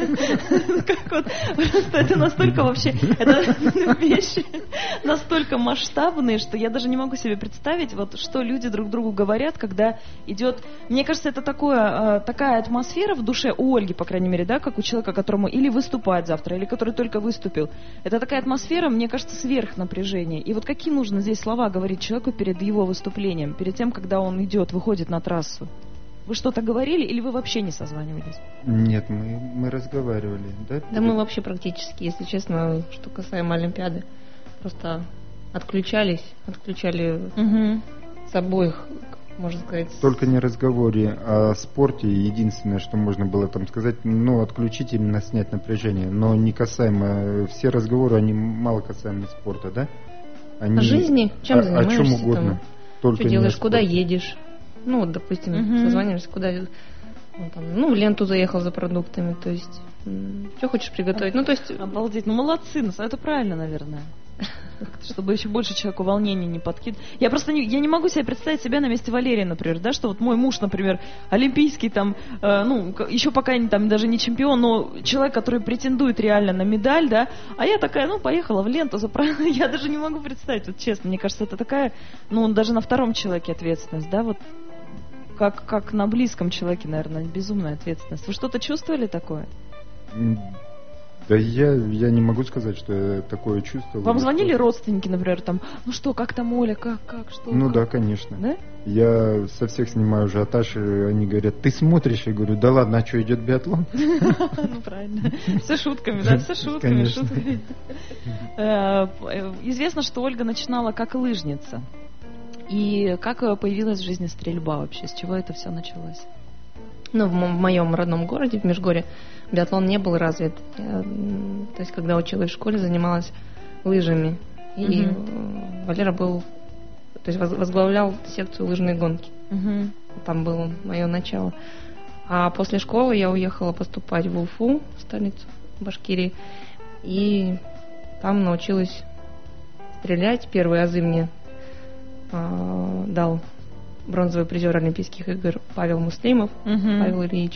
Как вот, просто это настолько вообще, это вещи настолько масштабные, что я даже не могу себе представить, вот что люди друг другу говорят, когда идет... Мне кажется, это такое, такая атмосфера в душе у Ольги, по крайней мере, да, как у человека, которому или выступать завтра, или который только выступил. Это такая атмосфера, мне кажется, сверхнапряжения. И вот какие нужно здесь слова говорить человеку перед его выступлением, перед тем, когда он идет, выходит на трассу? Вы что-то говорили или вы вообще не созванивались? Нет, мы, мы разговаривали. Да, да мы вообще практически, если честно, что касаемо Олимпиады, просто отключались, отключали угу. с обоих, можно сказать. Только не разговоре о спорте. Единственное, что можно было там сказать, ну, отключить, именно снять напряжение. Но не касаемо, все разговоры, они мало касаемы спорта, да? Они о жизни? Чем о, занимаешься? О чем угодно. Там, Только что делаешь, куда едешь? Ну, вот, допустим, uh-huh. созваниваешься, куда... Ну, там, ну, в ленту заехал за продуктами, то есть... Что хочешь приготовить? Ну, то есть... Обалдеть, ну, молодцы, это правильно, наверное. Чтобы еще больше человеку волнения не подкидывать. Я просто не, я не могу себе представить себя на месте Валерия, например, да, что вот мой муж, например, олимпийский, там, э, ну, еще пока не, там, даже не чемпион, но человек, который претендует реально на медаль, да, а я такая, ну, поехала в ленту, заправила. Я даже не могу представить, вот честно, мне кажется, это такая, ну, даже на втором человеке ответственность, да, вот, как, как на близком человеке, наверное, безумная ответственность. Вы что-то чувствовали такое? Да я, я не могу сказать, что я такое чувствовал. Вам звонили родственники, например, там, ну что, как там Оля, как, как, что? Ну как? Да, конечно. Да? Я со всех снимаю ажиотаж, и они говорят, ты смотришь? Я говорю, да ладно, а что, идет биатлон? Ну правильно, все шутками, да, все шутками, шутками. Известно, что Ольга начинала как лыжница. И как появилась в жизни стрельба вообще? С чего это все началось? Ну, в, мо- в моем родном городе, в Межгорье, биатлон не был развит. Я, то есть, когда училась в школе, занималась лыжами. И uh-huh. Валера был, то есть, возглавлял секцию лыжной гонки. Uh-huh. Там было мое начало. А после школы я уехала поступать в Уфу, в столицу Башкирии. И там научилась стрелять. Первые азы мне э, дал бронзовый призер Олимпийских игр Павел Муслимов, uh-huh. Павел Ильич,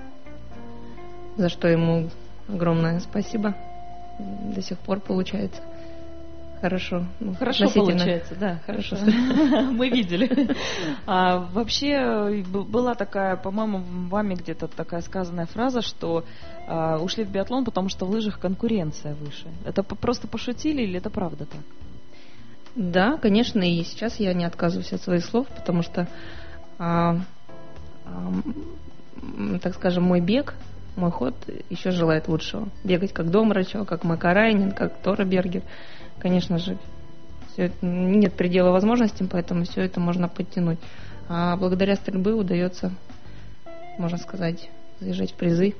за что ему огромное спасибо. До сих пор получается хорошо. Ну, Хорошо получается, да, хорошо. Мы видели. А, вообще б- была такая, по-моему, вами где-то такая сказанная фраза, что а, ушли в биатлон, потому что в лыжах конкуренция выше. Это по- просто пошутили или это правда так? Да, конечно, и сейчас я не отказываюсь от своих слов, потому что, а, а, м, так скажем, мой бег, мой ход еще желает лучшего. Бегать как Домрачева, как Макарайнин, как Тора Бергер. Конечно же, все это, нет предела возможностям, поэтому все это можно подтянуть. А благодаря стрельбе удается, можно сказать, заезжать в призы.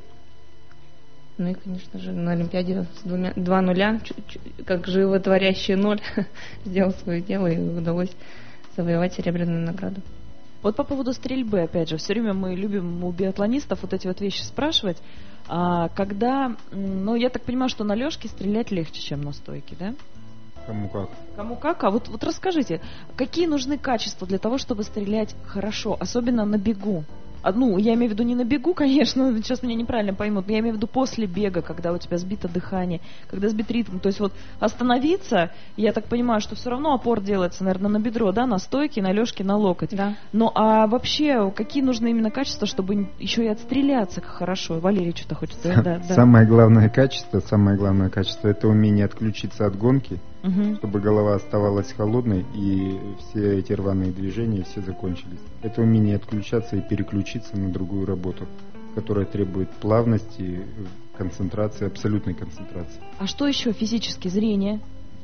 Ну и, конечно же, на Олимпиаде с двумя, два нуля, чуть-чуть, как животворящий ноль, сделал свое дело и удалось завоевать серебряную награду. Вот по поводу стрельбы, опять же, все время мы любим у биатлонистов вот эти вот вещи спрашивать. А когда, ну, я так понимаю, что на лёжке стрелять легче, чем на стойке, да? Кому как. Кому как? А вот, вот расскажите, какие нужны качества для того, чтобы стрелять хорошо, особенно на бегу? А, ну, я имею в виду не на бегу, конечно, сейчас меня неправильно поймут, но я имею в виду после бега, когда у тебя сбито дыхание, когда сбит ритм. То есть вот остановиться, я так понимаю, что все равно опор делается, наверное, на бедро, да, на стойке, на лёжке, на локоть. Да. Ну, а вообще, какие нужны именно качества, чтобы еще и отстреляться хорошо? Валерий что-то хочет сказать. Да, да. Самое главное качество, самое главное качество, это умение отключиться от гонки, Угу. чтобы голова оставалась холодной и все эти рваные движения все закончились. Это умение отключаться и переключиться на другую работу, которая требует плавности, концентрации, абсолютной концентрации. А что еще физически? Зрение?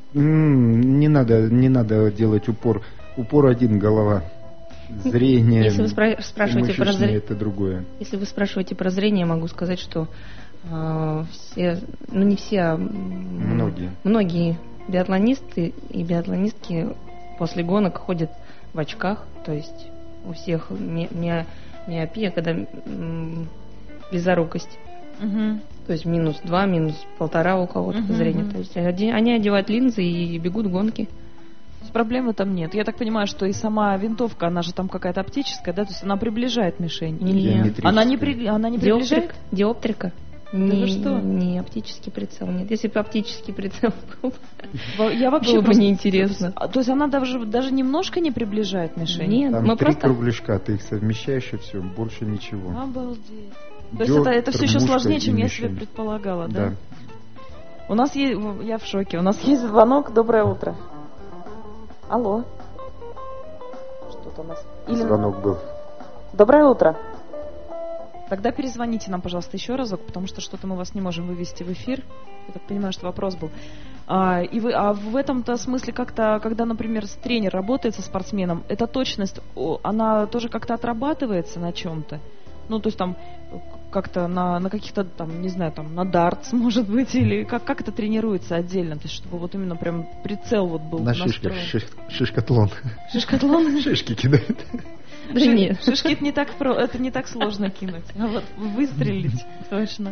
М, Не надо, не надо делать упор. Упор один — голова. Зрение, Если вы спра- спрашиваете про мышечное — зрение, это другое. если вы спрашиваете про зрение, могу сказать, что э, все, ну не все, а м, Многие. многие биатлонисты и биатлонистки после гонок ходят в очках, то есть у всех ми- ми- миопия, когда м, близорукость, Угу. то есть минус два, минус полтора у кого-то Мгм, зрения, мгм. то есть оде- они одевают линзы и бегут гонки. Проблемы там нет. Я так понимаю, что и сама винтовка, она же там какая-то оптическая, да, то есть она приближает мишень. Не. Геометрическое. Она не, при... она не приближает? Диоптрик, диоптрика. Да Не, вы что? не оптический прицел, нет. Если бы оптический прицел был, Во- Я вообще было бы просто- неинтересно. А, То есть она даже, даже немножко не приближает мишень? Нет, Там мы три просто... кругляшка, ты их совмещаешь и все, больше ничего. Обалдеть. То есть это, это все еще Диоптер, сложнее, мушка чем и я себе мишень. предполагала, да? Да. У нас есть, я в шоке, у нас есть звонок. Доброе утро. Алло. Что-то у нас. Или- Звонок был. Доброе утро. Тогда перезвоните нам, пожалуйста, еще разок, потому что что-то мы вас не можем вывести в эфир. Я так понимаю, что вопрос был. А, и вы, а в этом-то смысле как-то, когда, например, с- тренер работает со спортсменом, эта точность, о, она тоже как-то отрабатывается на чем-то? Ну, то есть там как-то на, на каких-то, там, не знаю, там, на дартс, может быть, или как, как это тренируется отдельно? То есть, чтобы вот именно прям прицел вот был На шишках, настроен. шиш- шишкатлон. Шишкатлон? Шишки кидают. Да Ши- нет. Шишки это не так про, это не так сложно кинуть. А вот выстрелить точно.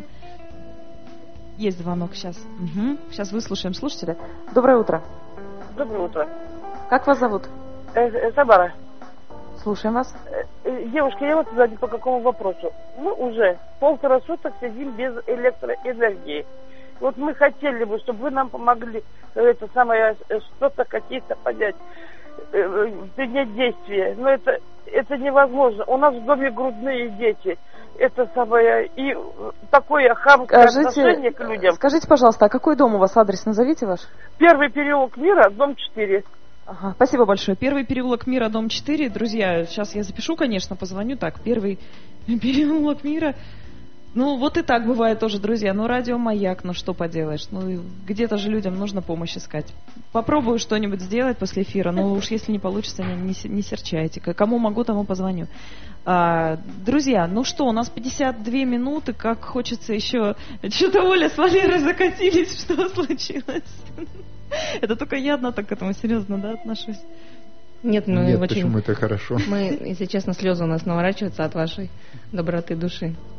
Есть звонок сейчас. Угу. Сейчас выслушаем слушателя. Доброе утро. Доброе утро. Как вас зовут? Э, э, Тамара, Слушаем вас. э, э, девушка, я вот задаю по какому вопросу. Мы уже полтора суток сидим без электроэнергии. Вот мы хотели бы, чтобы вы нам помогли э, это самое, э, что-то какие-то понять, э, э, принять действия. Но это, это невозможно. У нас в доме грудные дети. Это самое, и э, такое хамское отношение к людям. скажите, пожалуйста, а какой дом у вас? Адрес назовите ваш? Первый переулок мира, дом четыре. Ага, спасибо большое. Первый переулок Мира, дом четыре. Друзья, сейчас я запишу, конечно, позвоню. Так, первый переулок Мира. Ну, вот и так бывает тоже, друзья. Ну, радио Маяк, ну что поделаешь. Ну, и где-то же людям нужно помощь искать. Попробую что-нибудь сделать после эфира, но уж если не получится, не, не, не серчайте. Кому могу, тому позвоню. А, друзья, ну что, у нас пятьдесят две минуты, как хочется еще... Что-то Оля с Валерой закатились, что случилось? Это только я одна так к этому серьезно, да, отношусь? Нет, мы Нет, очень... почему это хорошо? Мы, если честно, слезы у нас наворачиваются от вашей доброты души.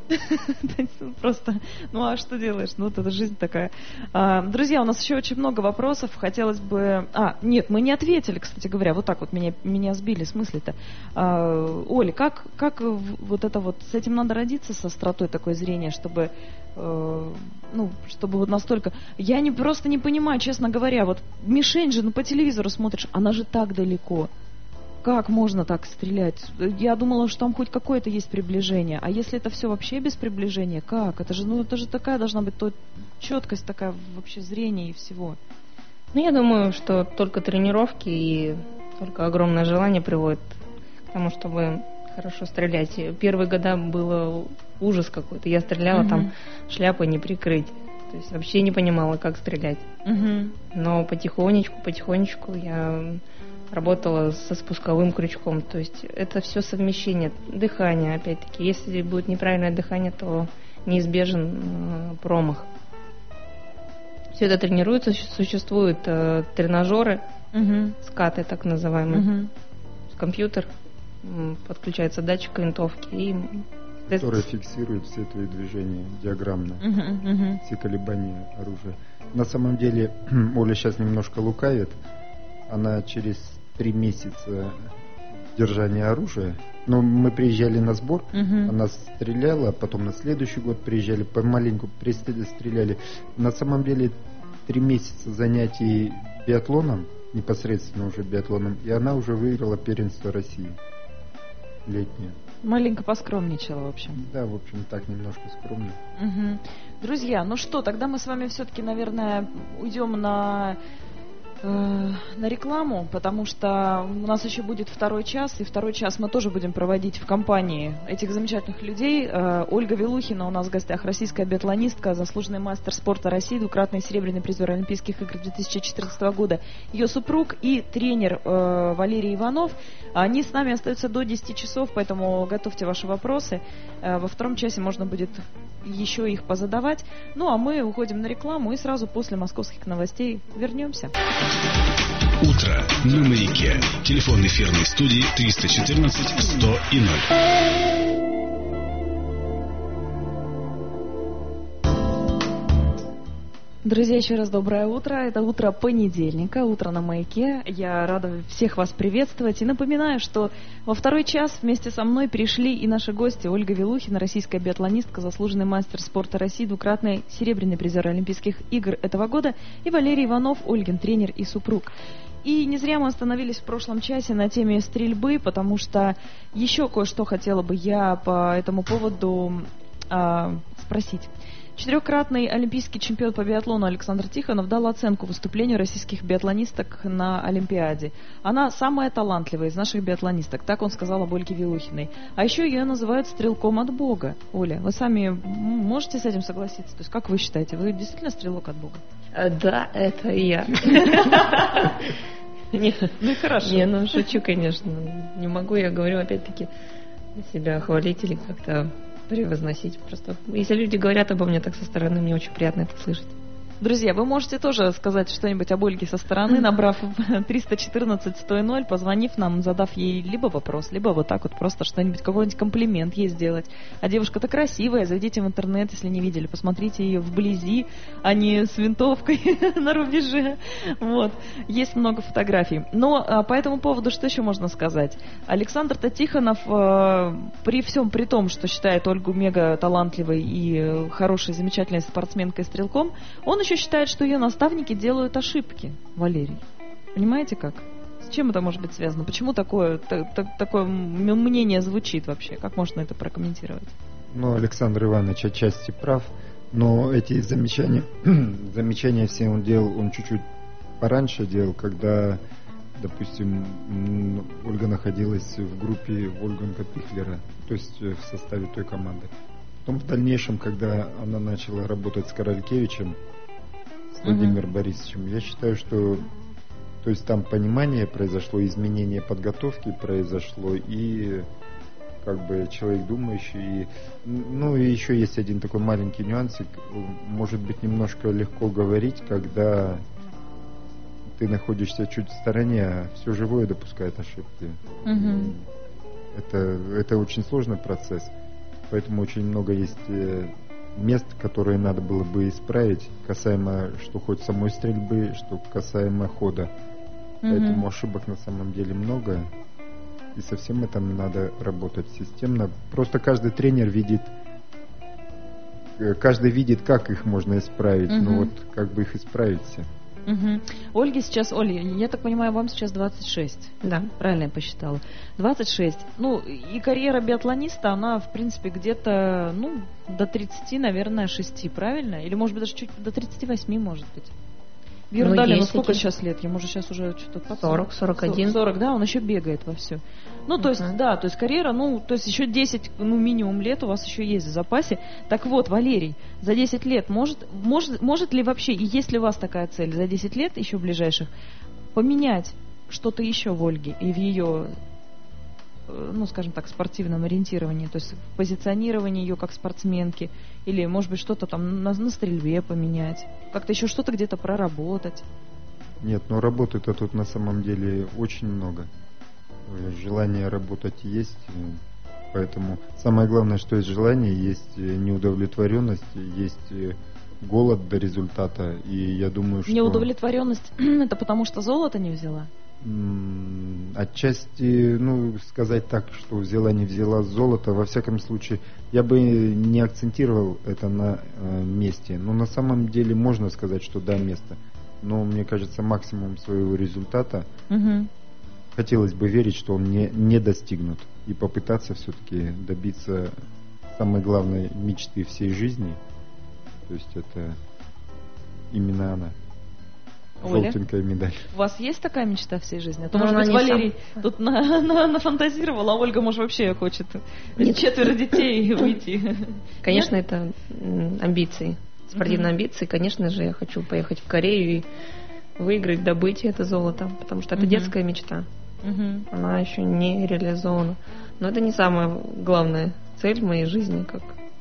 Просто, ну а что делаешь? Ну вот это жизнь такая. А, друзья, у нас еще очень много вопросов. Хотелось бы... А, нет, мы не ответили, кстати говоря. Вот так вот меня, меня сбили. В смысле-то? А, Оля, как, как вот это вот... С этим надо родиться, со остротой такое зрение, чтобы... Э, ну, чтобы вот настолько... Я не, просто не понимаю, честно говоря. Вот мишень же, ну по телевизору смотришь, она же так далеко. Как можно так стрелять? Я думала, что там хоть какое-то есть приближение. А если это все вообще без приближения, как? Это же, ну, это же такая должна быть то, четкость такая вообще зрения и всего. Ну, я думаю, что только тренировки и только огромное желание приводит к тому, чтобы хорошо стрелять. Первые года было ужас какой-то. Я стреляла, угу. там шляпой не прикрыть. То есть вообще не понимала, как стрелять. Угу. Но потихонечку, потихонечку я... работала со спусковым крючком, то есть это все совмещение, дыхание, опять-таки, если будет неправильное дыхание, то неизбежен э, промах. Все это тренируется, существуют э, тренажеры, угу. скаты так называемые, угу. компьютер, э, подключается датчик винтовки и который фиксирует все твои движения диаграммно, угу, угу. все колебания оружия. На самом деле Оля сейчас немножко лукавит. Она через три месяца держания оружия, но мы приезжали на сбор, uh-huh. она стреляла, потом на следующий год приезжали, помаленьку стреляли. На самом деле три месяца занятий биатлоном, непосредственно уже биатлоном, и она уже выиграла первенство России летнее. Маленько поскромничала, в общем. Да, в общем, так немножко скромно. Uh-huh. Друзья, ну что, тогда мы с вами все-таки, наверное, уйдем на... на рекламу, потому что у нас еще будет второй час, и второй час мы тоже будем проводить в компании этих замечательных людей. Ольга Вилухина у нас в гостях, российская биатлонистка, заслуженный мастер спорта России, двукратный серебряный призер Олимпийских игр две тысячи четырнадцатого года. Ее супруг и тренер э, Валерий Иванов. Они с нами остаются до десяти часов, поэтому готовьте ваши вопросы. Э, во втором часе можно будет еще их позадавать. Ну, а мы уходим на рекламу и сразу после московских новостей вернемся. Утро на маяке. Телефон эфирной студии триста четырнадцать сто и ноль. Друзья, еще раз доброе утро. Это утро понедельника, утро на маяке. Я рада всех вас приветствовать. И напоминаю, что во второй час вместе со мной пришли и наши гости. Ольга Вилухина, российская биатлонистка, заслуженный мастер спорта России, двукратный серебряный призер Олимпийских игр этого года, и Валерий Иванов, Ольгин тренер и супруг. И не зря мы остановились в прошлом часе на теме стрельбы, потому что еще кое-что хотела бы я по этому поводу э, спросить. Четырехкратный олимпийский чемпион по биатлону Александр Тихонов дал оценку выступлению российских биатлонисток на Олимпиаде. Она самая талантливая из наших биатлонисток, так он сказал об Ольге Вилухиной. А еще ее называют стрелком от Бога. Оля, вы сами можете с этим согласиться? То есть, как вы считаете, вы действительно стрелок от Бога? Да, это я. Ну и хорошо. Не, ну шучу, конечно. Не могу, я говорю, опять-таки, себя хвалить или как-то превозносить. Просто если люди говорят обо мне так со стороны, мне очень приятно это слышать. Друзья, вы можете тоже сказать что-нибудь об Ольге со стороны, набрав триста четырнадцать сто ноль, позвонив нам, задав ей либо вопрос, либо вот так вот просто что-нибудь, какой-нибудь комплимент ей сделать. А девушка-то красивая, зайдите в интернет, если не видели, посмотрите ее вблизи, а не с винтовкой на рубеже. Вот. Есть много фотографий. Но а, по этому поводу что еще можно сказать? Александр Тихонов, а, при всем при том, что считает Ольгу мега талантливой и хорошей, замечательной спортсменкой и стрелком, он еще считает, что ее наставники делают ошибки, Валерий. Понимаете как? С чем это может быть связано? Почему такое, та, та, такое мнение звучит вообще? Как можно это прокомментировать? Ну, Александр Иванович отчасти прав, но эти замечания, замечания все он делал, он чуть-чуть пораньше делал, когда, допустим, Ольга находилась в группе Вольфганга Пихлера, то есть в составе той команды. Потом в дальнейшем, когда она начала работать с Королькевичем, с Владимиром uh-huh. Борисовичем, я считаю, что то есть там понимание произошло, изменение подготовки произошло, и как бы человек думающий. И, ну и еще есть один такой маленький нюансик. Может быть, немножко легко говорить, когда ты находишься чуть в стороне, а все живое допускает ошибки. Uh-huh. Это, это очень сложный процесс. Поэтому очень много есть э, мест, которые надо было бы исправить, касаемо что хоть самой стрельбы, что касаемо хода. Мгм. Поэтому ошибок на самом деле много. И со всем этим надо работать системно. Просто каждый тренер видит, э, каждый видит, как их можно исправить. Мгм. Ну вот, как бы их исправить все. Мгм. Ольге сейчас, Оля, я так понимаю, вам сейчас двадцать шесть. Да. Правильно я посчитала. двадцать шесть. Ну, и карьера биатлониста, она, в принципе, где-то, ну, до тридцати, наверное, шести, правильно? Или, может быть, даже чуть до тридцати восьми, может быть. Бьерндале, ну, есть сколько такие. сейчас лет? Ему же сейчас уже что-то под сорок, сорок один. сорок, да, он еще бегает вовсю. Ну, то есть, Мгм. да, то есть карьера, ну, то есть еще десять, ну, минимум лет у вас еще есть в запасе. Так вот, Валерий, за десять лет может, может, может ли вообще, и есть ли у вас такая цель за десять лет, еще ближайших, поменять что-то еще в Ольге и в ее, э, ну, скажем так, спортивном ориентировании, то есть в позиционировании ее как спортсменки, или, может быть, что-то там на, на стрельбе поменять, как-то еще что-то где-то проработать? Нет, но работы-то тут на самом деле очень много. Э, Желание работать есть, э, поэтому самое главное, что есть желание, есть э, неудовлетворенность, есть э, голод до результата, и я думаю, что... Неудовлетворенность это потому, что золото не взяла? М, Отчасти, ну, сказать так, что взяла, не взяла золото, во всяком случае, я бы не акцентировал это на э, месте. Но на самом деле можно сказать, что да, место. Но мне кажется, максимум своего результата Мгм. хотелось бы верить, что он не, не достигнут. И попытаться все-таки добиться самой главной мечты всей жизни. То есть это именно она. Оля? Желтенькая медаль. У вас есть такая мечта всей жизни? А то, Ну, может она быть, не Валерий тут на, на- нафантазировал, а Ольга, может, вообще хочет Нет. четверо детей и уйти. Конечно, это м, амбиции. Спортивные амбиции. Конечно же, я хочу поехать в Корею и выиграть, добыть это золото, потому что это Мгм. детская мечта. Мгм. Она еще не реализована. Но это не самая главная цель в моей жизни, как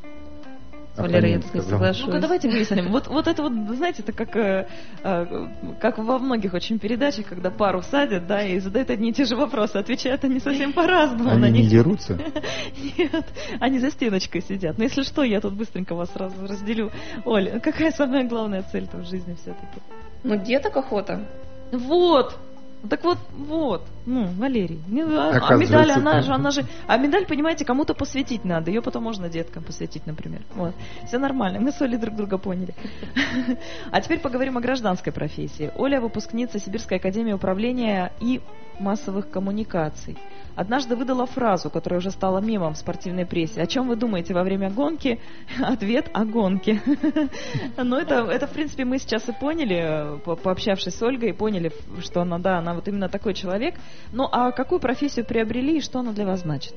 с Валерой я Оппонент тут не сказал. соглашусь. Ну-ка, давайте выясним. Вот, вот это вот, знаете, это как, э, э, как во многих очень передачах, когда пару садят, да, и задают одни и те же вопросы, отвечают они совсем по-разному на Они не них. дерутся? Нет, они за стеночкой сидят. Но если что, я тут быстренько вас сразу разделю. Оля, какая самая главная цель-то в жизни все-таки? Ну, деток охота. Вот! Так вот, вот, ну, Валерий. не- А, а Оказывается, медаль, она так. же, она же. А медаль, понимаете, кому-то посвятить надо. Ее потом можно деткам посвятить, например. Вот. Все нормально. Мы с Олей друг друга поняли. А теперь поговорим о гражданской профессии. Оля выпускница Сибирской академии управления и массовых коммуникаций. Однажды выдала фразу, которая уже стала мемом в спортивной прессе. О чем вы думаете во время гонки? Ответ о гонке. Ну, это, это, в принципе, мы сейчас и поняли, по- пообщавшись с Ольгой, поняли, что она, да, она вот именно такой человек. Ну, а какую профессию приобрели и что она для вас значит?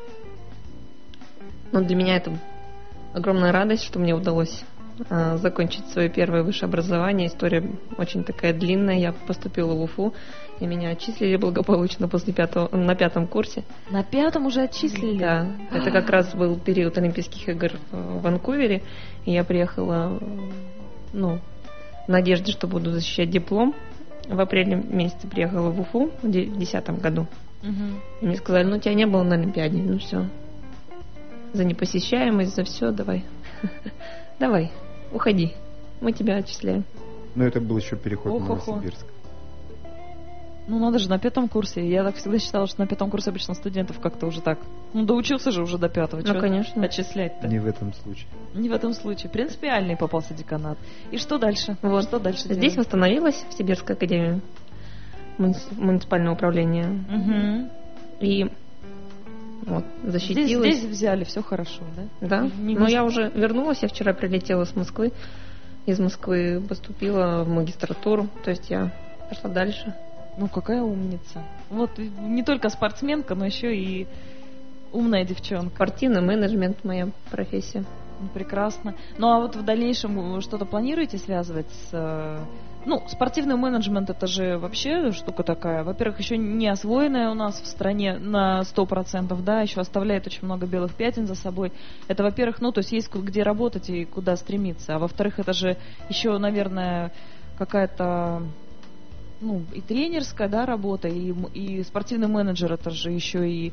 Но для меня это огромная радость, что мне удалось а, закончить свое первое высшее образование. История очень такая длинная. Я поступила в УФУ, и меня отчислили благополучно после пятого, на пятом курсе. На пятом уже отчислили? Да, это как раз был период Олимпийских игр в Ванкувере, и я приехала, ну, в надежде, что буду защищать диплом. В апреле месяце приехала в Уфу в две тысячи десятом году. Мгм. И мне сказали, ну, тебя не было на Олимпиаде, ну все. За непосещаемость, за все, давай. Давай, уходи, мы тебя отчисляем. Но это был еще переход в Ох-охо. Новосибирск. Ну, надо же на пятом курсе. Я так всегда считала, что на пятом курсе обычно студентов как-то уже так. Ну, доучился же уже до пятого. Ну, Чё конечно. отчислять-то? Не в этом случае. Не в этом случае. Принципиальный попался деканат. И что дальше? Вот. Что дальше Здесь делаем? восстановилась в Сибирской академии муници- муниципального управления. Мгм. И вот, Здесь, защитилась. здесь взяли, все хорошо, да? Да, Не но мис- я уже вернулась, я вчера прилетела с Москвы. Из Москвы поступила в магистратуру, то есть я пошла дальше. Ну, какая умница. Вот и не только спортсменка, но еще и умная девчонка. Спортивный менеджмент моя профессия. Ну, прекрасно. Ну, а вот в дальнейшем вы что-то планируете связывать с... э, Ну, спортивный менеджмент это же вообще штука такая. Во-первых, еще не освоенная у нас в стране на сто процентов, да, еще оставляет очень много белых пятен за собой. Это, во-первых, ну, то есть есть ку- где работать и куда стремиться. А во-вторых, это же еще, наверное, какая-то... Ну, и тренерская, да, работа, и, м- и спортивный менеджер, это же еще и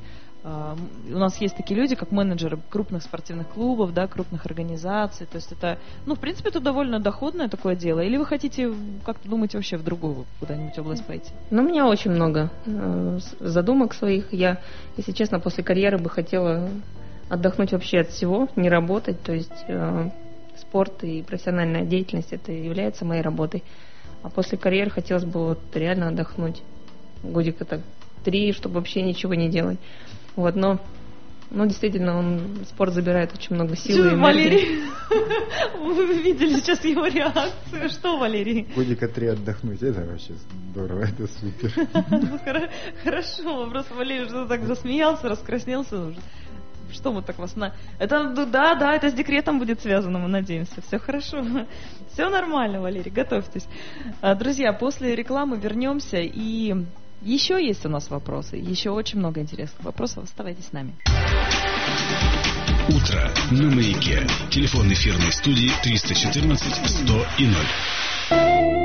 У нас есть такие люди, как менеджеры крупных спортивных клубов, да, крупных организаций. То есть это, ну, в принципе, это довольно доходное такое дело. Или вы хотите, как-то думаете, вообще в другую куда-нибудь область пойти? Ну, у меня очень много э, задумок своих. Я, если честно, после карьеры бы хотела отдохнуть вообще от всего, не работать. То есть э, спорт и профессиональная деятельность — это является моей работой. А после карьеры хотелось бы вот реально отдохнуть. Годика так три, чтобы вообще ничего не делать. Вот, но, но действительно, он, спорт забирает очень много сил и энергии. Валерий, вы видели сейчас его реакцию. Что, Валерий? Годика три отдохнуть, это вообще здорово, это супер. Хорошо, просто Валерий что-то так засмеялся, раскраснелся. Что мы так вас на... Это, да, да, это с декретом будет связано, мы надеемся. Все хорошо. Все нормально, Валерий, готовьтесь. Друзья, после рекламы вернемся, и еще есть у нас вопросы. Еще очень много интересных вопросов. Оставайтесь с нами. Утро на маяке. Телефон эфирной студии триста четырнадцать сто и ноль.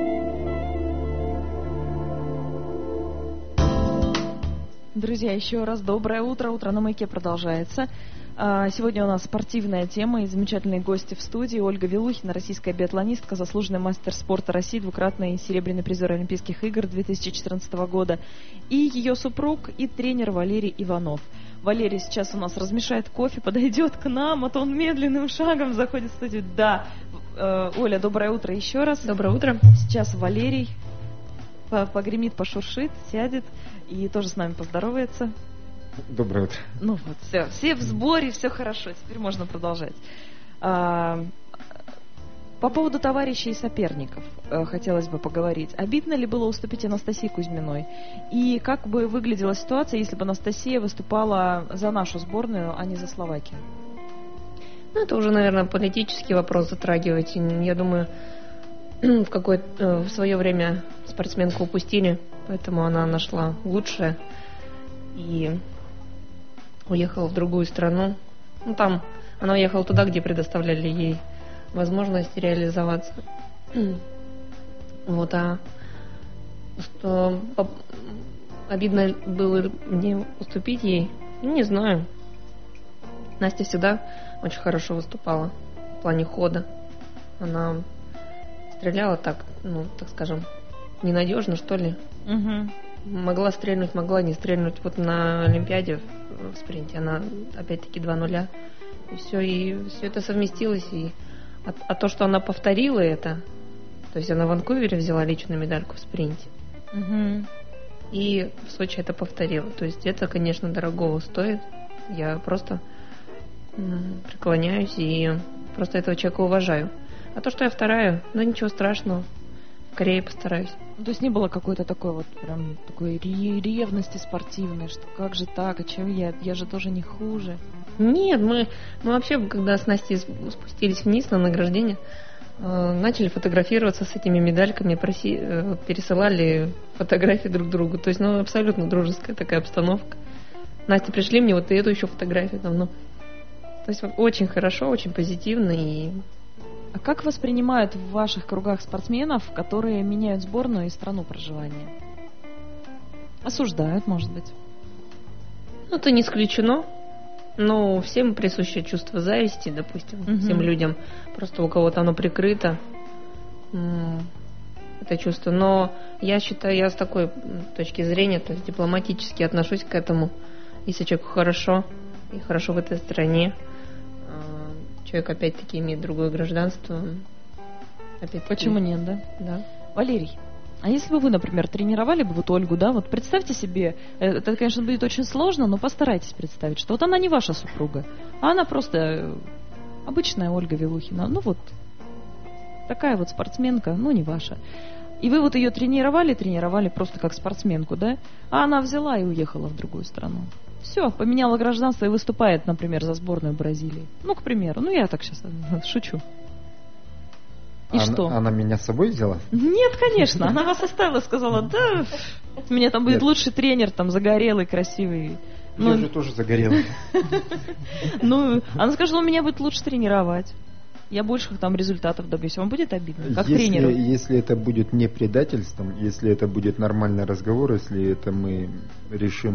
Друзья, еще раз доброе утро. Утро на маяке продолжается. Сегодня у нас спортивная тема и замечательные гости в студии. Ольга Вилухина, российская биатлонистка, заслуженный мастер спорта России, двукратный серебряный призер Олимпийских игр две тысячи четырнадцатого года. И ее супруг, и тренер Валерий Иванов. Валерий сейчас у нас размешает кофе, подойдет к нам, а то он медленным шагом заходит в студию. Да, Оля, доброе утро еще раз. Доброе утро. Сейчас Валерий погремит, пошуршит, сядет и тоже с нами поздоровается. Доброе утро. Ну вот, все, все в сборе, все хорошо, теперь можно продолжать. А, по поводу товарищей и соперников а, хотелось бы поговорить. Обидно ли было уступить Анастасии Кузьминой? И как бы выглядела ситуация, если бы Анастасия выступала за нашу сборную, а не за Словакию? Ну, это уже, наверное, политический вопрос затрагивать. Я думаю, в, какое-то, в свое время спортсменку упустили, поэтому она нашла лучшее и уехала в другую страну. Ну, там она уехала туда, где предоставляли ей возможность реализоваться. Вот, а что обидно было мне уступить ей, ну, не знаю. Настя всегда очень хорошо выступала в плане хода. Она стреляла так, ну, так скажем, ненадежно, что ли. Угу. Могла стрельнуть, могла не стрельнуть. Вот на Олимпиаде в спринте она опять-таки два нуля. И все, и все это совместилось. И... А, а то, что она повторила это, то есть она в Ванкувере взяла личную медальку в спринте. Угу. И в Сочи это повторила. То есть это, конечно, дорогого стоит. Я просто м- преклоняюсь и просто этого человека уважаю. А то, что я вторая, ну ничего страшного. В Корее постараюсь. То есть не было какой-то такой вот прям такой ревности спортивной, что как же так, а чем я, я же тоже не хуже. Нет, мы, мы вообще, когда с Настей спустились вниз на награждение, э, начали фотографироваться с этими медальками, проси, э, пересылали фотографии друг другу. То есть, ну, абсолютно дружеская такая обстановка. Настя, пришли мне вот и эту еще фотографию давно. То есть очень хорошо, очень позитивно. И... А как воспринимают в ваших кругах спортсменов, которые меняют сборную и страну проживания? Осуждают, может быть? Ну, это не исключено. Но всем присуще чувство зависти, допустим, угу. всем людям. Просто у кого-то оно прикрыто, это чувство. Но я считаю, я с такой точки зрения, то есть дипломатически отношусь к этому. Если человеку хорошо, и хорошо в этой стране, человек опять-таки имеет другое гражданство. Опять-таки... Почему нет, да? Да. Валерий, а если бы вы, например, тренировали бы вот Ольгу, да, вот представьте себе, это, конечно, будет очень сложно, но постарайтесь представить, что вот она не ваша супруга, а она просто обычная Ольга Вилухина, ну вот, такая вот спортсменка, ну не ваша. И вы вот ее тренировали, тренировали просто как спортсменку, да, а она взяла и уехала в другую страну. Все, поменяла гражданство и выступает, например, за сборную Бразилии. Ну, к примеру. Ну, я так сейчас шучу. И она, что? Она меня с собой взяла? Нет, конечно. Она вас оставила, сказала, да, у меня там будет Нет. лучший тренер, там, загорелый, красивый. Ну, я же тоже загорелый. Ну, она сказала, у меня будет лучше тренировать. Я больших там результатов добьюсь. Вам будет обидно, как если, тренеру? Если это будет не предательством, если это будет нормальный разговор, если это мы решим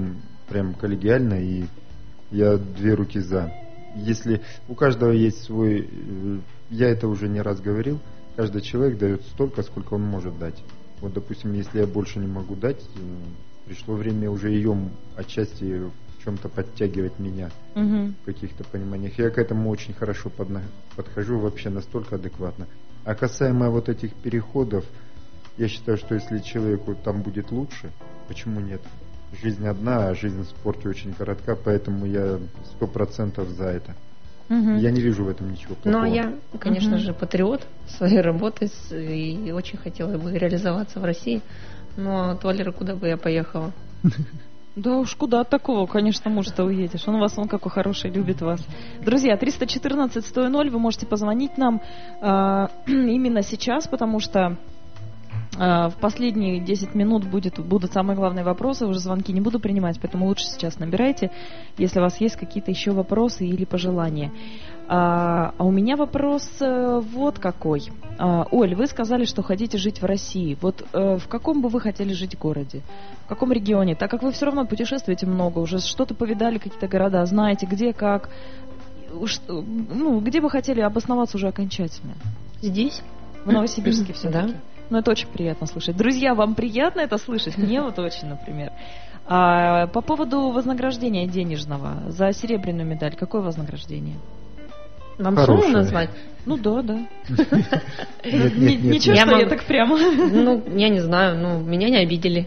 прям коллегиально, и я две руки за. Если у каждого есть свой, я это уже не раз говорил, каждый человек дает столько, сколько он может дать. Вот, допустим, если я больше не могу дать, пришло время уже ее отчасти в чем-то подтягивать меня, угу. в каких-то пониманиях. Я к этому очень хорошо подна- подхожу, вообще настолько адекватно. А касаемо вот этих переходов, я считаю, что если человеку там будет лучше, почему нет? Жизнь одна, а жизнь в спорте очень коротка, поэтому я сто процентов за это. Угу. Я не вижу в этом ничего плохого. Ну, а я, конечно угу. же, патриот своей работы и очень хотела бы реализоваться в России, но от Валеры куда бы я поехала? Да уж куда от такого, конечно, муж-то уедешь. Он вас, он какой хороший, любит вас. Друзья, триста четырнадцать сто ноль, вы можете позвонить нам э, именно сейчас, потому что э, в последние десять минут будет, будут самые главные вопросы. Уже звонки не буду принимать, поэтому лучше сейчас набирайте, если у вас есть какие-то еще вопросы или пожелания. А, а у меня вопрос э, вот какой. А, Оль, вы сказали, что хотите жить в России. Вот э, в каком бы вы хотели жить городе? В каком регионе? Так как вы все равно путешествуете много, уже что-то повидали, какие-то города, знаете, где, как, что, ну, где бы хотели обосноваться уже окончательно? Здесь? В Новосибирске все-таки. Да. Ну, это очень приятно слышать. Друзья, вам приятно это слышать? Мне вот очень, например. А, по поводу вознаграждения денежного за серебряную медаль, какое вознаграждение? Вам сумму назвать? Ну да, да. Нет, нет, нет. Ничего, что я так прямо. Ну, я не знаю, ну, меня не обидели.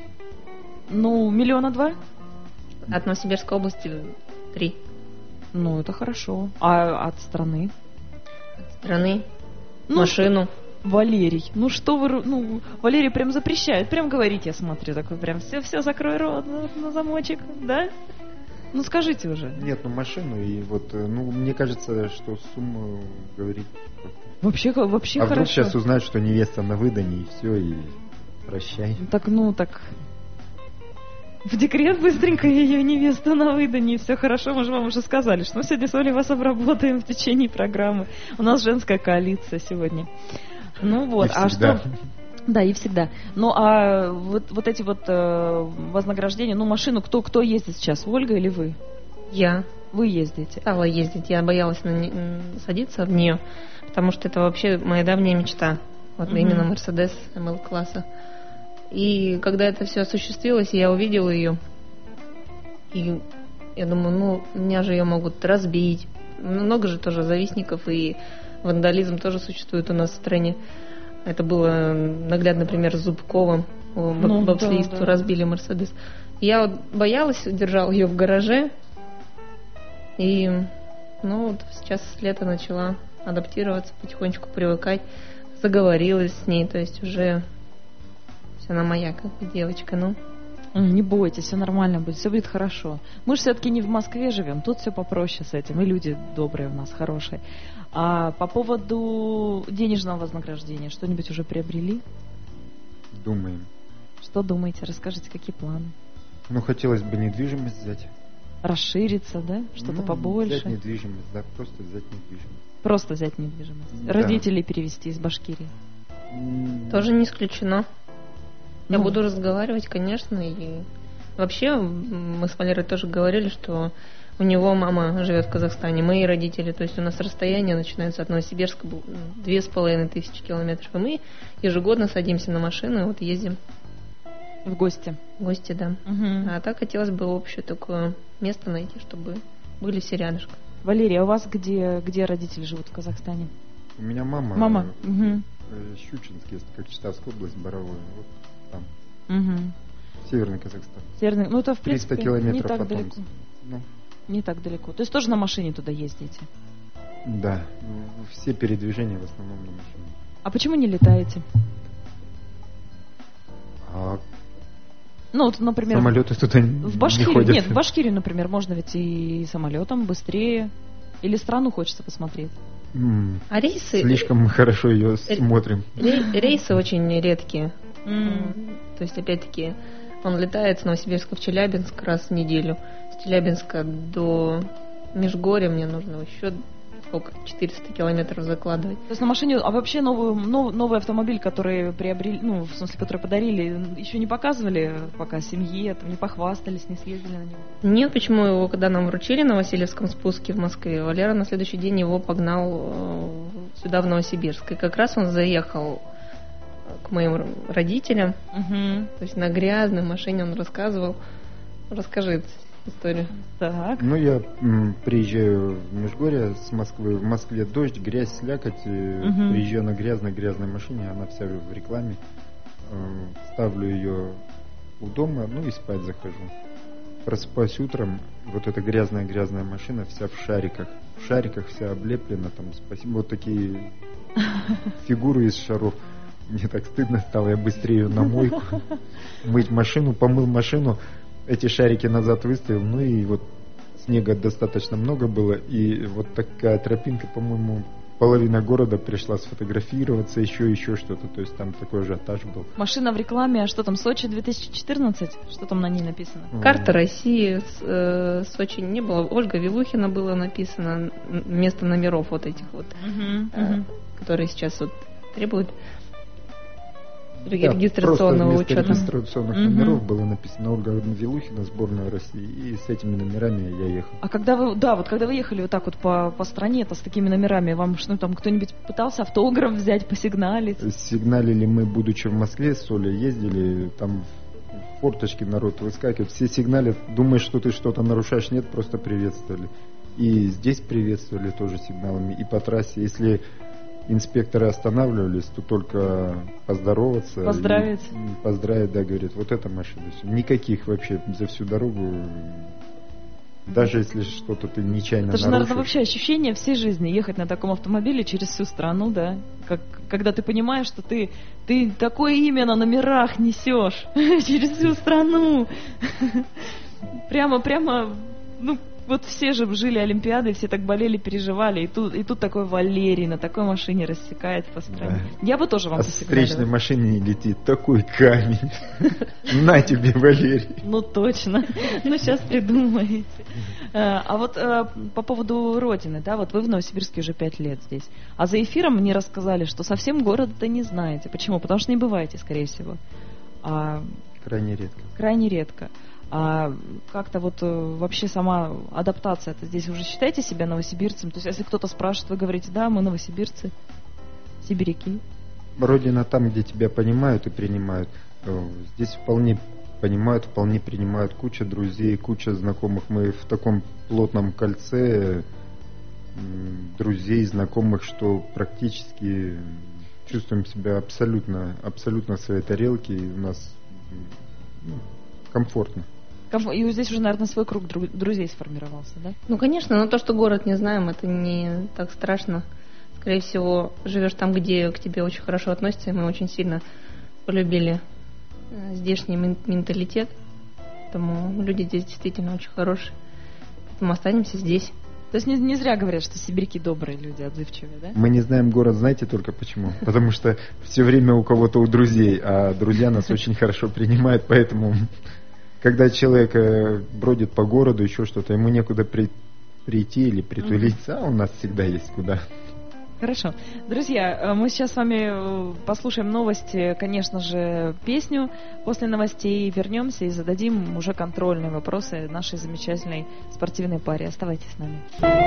Ну, миллиона два? От Новосибирской области три. Ну, это хорошо. А от страны? От страны? Машину. Валерий, ну что вы, ну, Валерий прям запрещает, прям говорить, я смотрю, такой прям, все, все, закрой рот на, на замочек, да? Ну скажите уже. Нет, ну машину и вот, ну мне кажется, что сумму говорить. Вообще, вообще а хорошо. А вдруг сейчас узнают, что невеста на выдане и все, и прощай. Так, ну так, в декрет быстренько ее невесту на выдане, и все хорошо, мы же вам уже сказали, что мы сегодня с Олей вас обработаем в течение программы. У нас женская коалиция сегодня. Ну вот, а что... Да, и всегда. Ну, а вот, вот эти вот э, вознаграждения, ну, машину, кто, кто ездит сейчас, Ольга или вы? Я. Вы ездите? Стала ездить, я боялась на не, садиться в нее, потому что это вообще моя давняя мечта. Вот mm-hmm. именно Мерседес эм эл-класса. И когда это все осуществилось, я увидела ее, и я думаю, ну, меня же ее могут разбить. Много же тоже завистников, и вандализм тоже существует у нас в стране. Это было наглядный пример с Зубковым. Ну, бобслеисту да, да. разбили Мерседес. Я вот боялась, держала ее в гараже. И ну вот сейчас с лета начала адаптироваться, потихонечку привыкать. Заговорилась с ней, то есть уже все она моя, как бы девочка, ну. Не бойтесь, все нормально будет, все будет хорошо. Мы же все-таки не в Москве живем, тут все попроще с этим, и люди добрые у нас, хорошие. А по поводу денежного вознаграждения, что-нибудь уже приобрели? Думаем. Что думаете? Расскажите, какие планы? Ну, хотелось бы недвижимость взять. Расшириться, да? Что-то ну, побольше? Взять недвижимость, да, просто взять недвижимость. Просто взять недвижимость. Да. Родителей перевести из Башкирии? Тоже не исключено. Я ну. буду разговаривать, конечно, и вообще мы с Валерой тоже говорили, что у него мама живет в Казахстане, мои родители, то есть у нас расстояние начинается от Новосибирска две с половиной тысячи километров, и мы ежегодно садимся на машину и вот ездим. В гости? В гости, да. Угу. А так хотелось бы общее такое место найти, чтобы были все рядышком. Валерия, а у вас где, где родители живут в Казахстане? У меня мама. Мама? Э, угу. Щучинск, есть, как Читавская область, Боровое, вот там. Угу. Северный Казахстан. Северный, ну это в принципе триста километров не так от далеко. Ну. Не так далеко. То есть тоже на машине туда ездите? Да. Все передвижения в основном на машине. А почему не летаете? А ну, вот, например... Самолеты туда в Башкирию, не ходят. Нет, в Башкирию, например, можно ведь и самолетом быстрее. Или страну хочется посмотреть. Mm. А рейсы... Слишком мы хорошо ее смотрим. Рейсы очень редкие. Mm. То есть, опять-таки, он летает с Новосибирска в Челябинск раз в неделю. С Челябинска до Межгорья мне нужно еще сколько, четыреста километров закладывать. То есть на машине, а вообще новую, нов, новый автомобиль, который приобрели, ну, в смысле, который подарили, еще не показывали пока семье, там, не похвастались, не съездили на него? Нет, почему его, когда нам вручили на Васильевском спуске в Москве, Валера на следующий день его погнал сюда, в Новосибирск. И как раз он заехал к моим родителям, Угу. то есть на грязной машине он рассказывал. Расскажи историю. Так. Ну, я м, приезжаю в Межгорье с Москвы. В Москве дождь, грязь, слякоть. и Мгм. Приезжаю на грязной-грязной машине, она вся в рекламе. Э, Ставлю ее у дома, ну и спать захожу. Просыпаюсь утром, вот эта грязная-грязная машина вся в шариках. В шариках вся облеплена, там, спасибо, вот такие фигуры из шаров. Мне так стыдно стало, я быстрее на мойку мыть машину, помыл машину, эти шарики назад выставил, ну и вот снега достаточно много было, и вот такая тропинка, по-моему, половина города пришла сфотографироваться, еще еще что-то, то есть там такой ажиотаж был. Машина в рекламе, а что там, Сочи две тысячи четырнадцать? Что там на ней написано? Карта России, с- э, Сочи не было. Ольга Вилухина было написано м, вместо номеров вот этих вот, Мгм, э, мгм. которые сейчас вот требуют Да, регистрационного просто вместо учета. регистрационных Мгм. номеров было написано Ольга Вилухина, сборная России, и с этими номерами я ехал. А когда вы, да, вот когда вы ехали вот так вот по, по стране-то с такими номерами, вам что, ну, там кто-нибудь пытался автограф взять, посигналить? Сигналили мы, будучи в Москве, с Олей ездили, там в форточке народ выскакивает, все сигналят, думаешь, что ты что-то нарушаешь, нет, просто приветствовали. И здесь приветствовали тоже сигналами, и по трассе, если инспекторы останавливались, то только поздороваться. Поздравить. И поздравить, да, говорит, вот эта машина. Всё. Никаких вообще за всю дорогу, даже если что-то ты нечаянно Это же, нарушишь. наверное, вообще ощущение всей жизни, ехать на таком автомобиле через всю страну, да? Как, когда ты понимаешь, что ты, ты такое имя на номерах несешь через всю страну. Прямо, прямо, ну, вот все же жили Олимпиады, все так болели, переживали, и тут, и тут такой Валерий на такой машине рассекает по стране. Я бы тоже вам А с встречной посигналила. машине летит такой камень. На тебе, Валерий. Ну точно. Ну сейчас придумаете. А а вот э, по поводу родины, да, вот вы в Новосибирске уже пять лет здесь. А за эфиром мне рассказали, что совсем города-то не знаете. Почему? Потому что не бываете, скорее всего. А, Крайне редко. крайне редко. А как-то вот э, вообще сама адаптация, это здесь уже считаете себя новосибирцем? То есть если кто-то спрашивает, вы говорите, да, мы новосибирцы, сибиряки. Родина там, где тебя понимают и принимают. Э, Здесь вполне понимают, вполне принимают, куча друзей, куча знакомых. Мы в таком плотном кольце м, друзей, знакомых, что практически чувствуем себя абсолютно, абсолютно в своей тарелке, и у нас м, ну, комфортно. Кому- И здесь уже, наверное, свой круг дру- друзей сформировался, да? Ну, конечно, но то, что город не знаем, это не так страшно. Скорее всего, живешь там, где к тебе очень хорошо относятся, и мы очень сильно полюбили э, здешний мен- менталитет. Поэтому люди здесь действительно очень хорошие. Поэтому останемся здесь. То есть не, не зря говорят, что сибиряки добрые люди, отзывчивые, да? Мы не знаем город, знаете только почему? Потому что все время у кого-то у друзей, а друзья нас очень хорошо принимают, поэтому когда человек э, бродит по городу, еще что-то, ему некуда при- прийти или притулиться, а у нас всегда есть куда. Хорошо. Друзья, э, мы сейчас с вами э, послушаем новости, конечно же, песню. После новостей вернемся и зададим уже контрольные вопросы нашей замечательной спортивной паре. Оставайтесь с нами.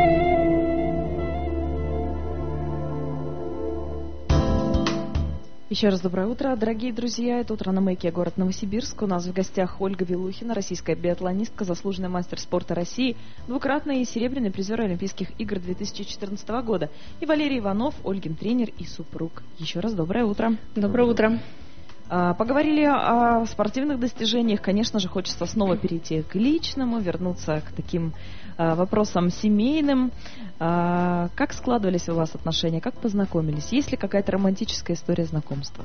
Еще раз доброе утро, дорогие друзья. Это «Утро на маяке», город Новосибирск. У нас в гостях Ольга Вилухина, российская биатлонистка, заслуженный мастер спорта России, двукратный серебряный призер Олимпийских игр две тысячи четырнадцатого года. И Валерий Иванов, Ольгин тренер и супруг. Еще раз доброе утро. Доброе утро. А, Поговорили о спортивных достижениях. Конечно же, хочется снова перейти к личному, вернуться к таким а, вопросам семейным. А, Как складывались у вас отношения? Как познакомились? Есть ли какая-то романтическая история знакомства?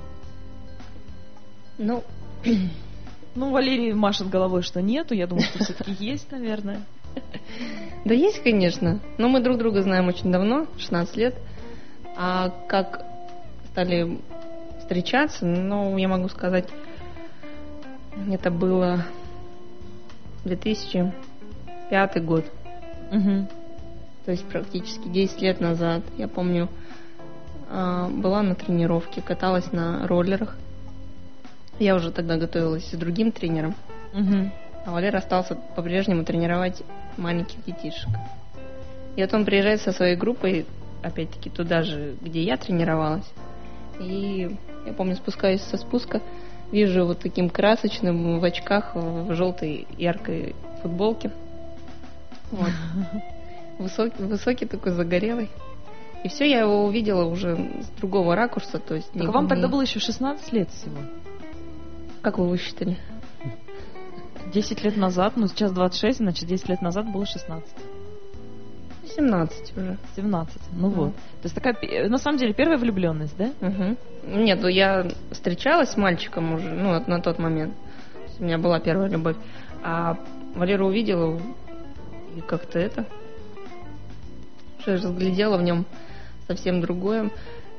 Ну, Ну, Валерий машет головой, что нету. Я думаю, что все-таки есть, наверное. да есть, конечно. Но мы друг друга знаем очень давно, шестнадцать лет. А как стали встречаться, ну, я могу сказать, это было две тысячи пятый год. Мгм. То То есть практически десять лет назад, я помню, была на тренировке, каталась на роллерах. Я уже тогда готовилась с другим тренером. Угу. А Валера остался по-прежнему тренировать маленьких детишек. И вот он приезжает со своей группой, опять-таки туда же, где я тренировалась. И я помню, спускаюсь со спуска, вижу вот таким красочным в очках, в желтой яркой футболке. Вот. Высокий, высокий такой, загорелый. И все, я его увидела уже с другого ракурса. То есть так не... вам тогда было еще шестнадцать лет всего? Как вы высчитали? десять лет назад, ну сейчас двадцать шесть, значит десять лет назад было шестнадцать. семнадцать уже. семнадцать, ну mm. вот. То есть такая, на самом деле, первая влюбленность, да? Угу. Нет, ну я встречалась с мальчиком уже, ну, на тот момент. У меня была первая любовь. А Валеру увидела и как-то это... Уже разглядела в нем совсем другое.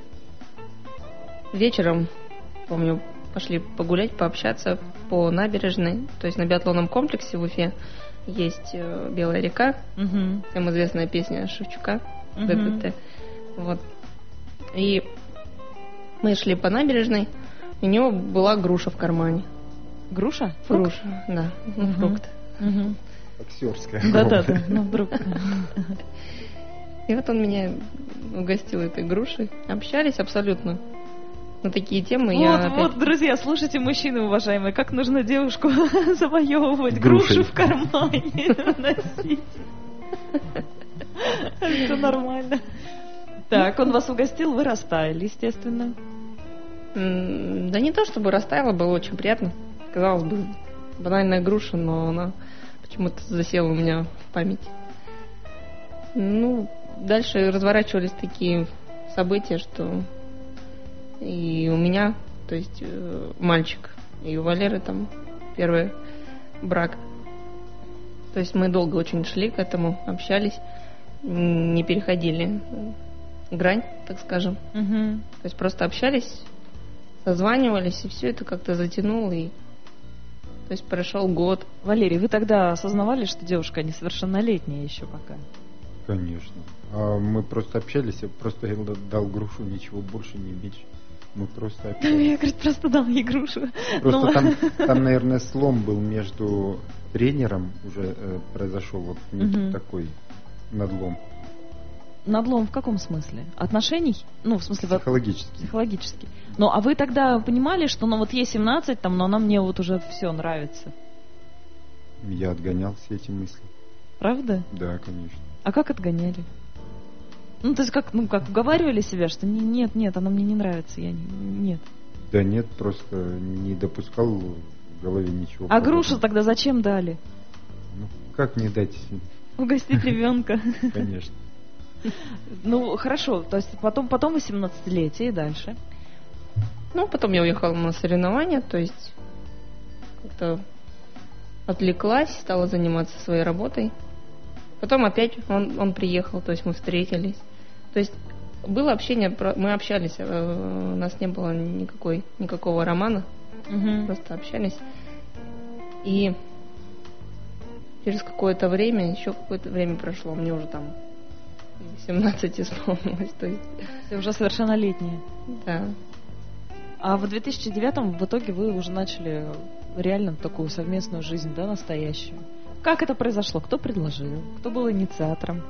Вечером, помню, пошли погулять, пообщаться по набережной. То есть на биатлонном комплексе в Уфе есть Белая река, угу. всем известная песня Шевчука, угу. ДДТ. Вот. И мы шли по набережной, у него была груша в кармане. Груша? Груша, да, ну, фрукт. Угу. Боксерская. Да-да-да, ну вдруг. И вот он меня угостил этой грушей. Общались абсолютно на такие темы. Вот, я вот, опять... друзья, слушайте, мужчины уважаемые, как нужно девушку завоевывать, грушу в кармане носить. Все нормально. Так, он вас угостил, вы растаяли, естественно. Да не то, чтобы растаяла, было очень приятно. Казалось бы, банальная груша, но она почему-то засела у меня в памяти. Ну, дальше разворачивались такие события, что и у меня, то есть мальчик, и у Валеры там первый брак. То есть мы долго очень шли к этому, общались, не переходили грань, так скажем. Угу. То есть просто общались, созванивались, и все это как-то затянуло. И... То есть прошел год. Валерий, вы тогда осознавали, что девушка несовершеннолетняя еще пока? Конечно. А мы просто общались, я просто дал грушу, ничего больше, не меньше. Мы просто общались. Я, говорит, просто дал ей грушу. Просто Но... там, там, наверное, слом был между тренером, уже э, произошел вот некий угу. такой надлом. Надлом в каком смысле? Отношений? Ну, в смысле... Психологически. Психологически. Ну, а вы тогда понимали, что, ну, вот ей семнадцать, там, но она мне вот уже все нравится? Я отгонял все эти мысли. Правда? Да, конечно. А как отгоняли? Ну, то есть как, ну, как уговаривали себя, что нет, нет, она мне не нравится, я не, нет. Да нет, просто не допускал в голове ничего. А грушу тогда зачем дали? Ну, как не дать? Угостить ребенка. Конечно. Ну, хорошо, то есть потом, потом восемнадцатилетие и дальше. Ну, потом я уехала на соревнования, то есть как-то отвлеклась, стала заниматься своей работой. Потом опять он, он приехал, то есть мы встретились. То есть было общение, мы общались, у нас не было никакой, никакого романа, угу. просто общались. И через какое-то время, еще какое-то время прошло, мне уже там семнадцать исполнилось. То есть... Ты уже совершеннолетняя. Да. А в две тысячи девятом в итоге вы уже начали реально такую совместную жизнь, да, настоящую. Как это произошло? Кто предложил? Кто был инициатором?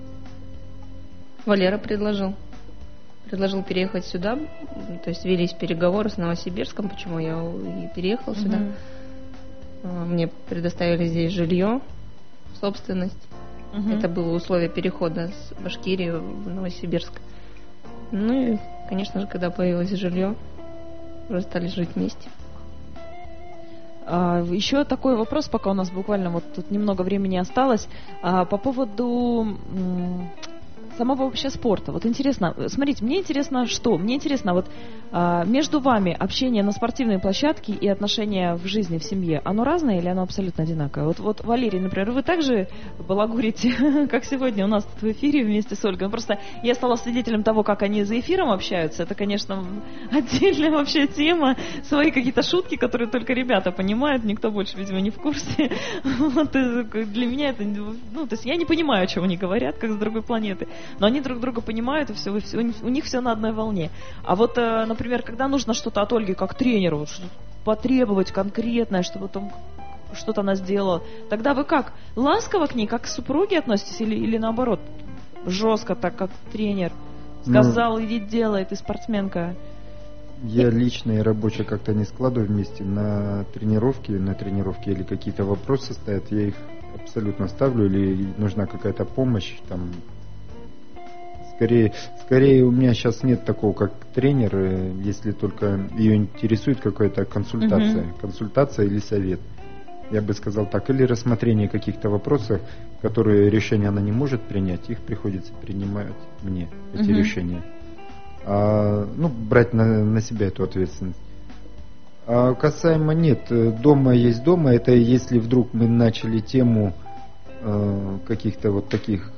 Валера предложил. Предложил переехать сюда. То есть велись переговоры с Новосибирском, почему я и переехала сюда. Uh-huh. Мне предоставили здесь жилье, собственность. Uh-huh. Это было условие перехода с Башкирии в Новосибирск. Ну и, конечно же, когда появилось жилье, уже стали жить вместе. А, еще такой вопрос, пока у нас буквально вот тут немного времени осталось, а, по поводу м, самого вообще спорта. Вот интересно, смотрите, мне интересно что? Мне интересно, вот а, между вами общение на спортивной площадке и отношения в жизни, в семье, оно разное или оно абсолютно одинаковое? Вот, вот Валерий, например, вы также балагурите, как сегодня у нас тут в эфире вместе с Ольгой? Просто я стала свидетелем того, как они за эфиром общаются. Это, конечно, отдельная вообще тема. Свои какие-то шутки, которые только ребята понимают, никто больше, видимо, не в курсе. Вот, для меня это... Ну, то есть я не понимаю, о чем они говорят, как с другой планеты. Но они друг друга понимают, и все, все, у них все на одной волне. А вот, например, когда нужно что-то от Ольги как тренеру, вот, потребовать конкретное, чтобы там что-то она сделала, тогда вы как? Ласково к ней, как к супруге относитесь, или, или наоборот, жестко, так как тренер сказал, ну, иди делай, ты спортсменка? Я лично и рабочее как-то не складываю вместе. На тренировки, на тренировки или какие-то вопросы стоят, я их абсолютно ставлю, или нужна какая-то помощь, там, скорее, скорее у меня сейчас нет такого, как тренер, если только ее интересует какая-то консультация, uh-huh. консультация или совет. Я бы сказал так, или рассмотрение каких-то вопросов, которые решения она не может принять, их приходится принимать мне, эти uh-huh. решения. А, ну, брать на, на себя эту ответственность. А касаемо нет, дома есть дома, это если вдруг мы начали тему э, каких-то вот таких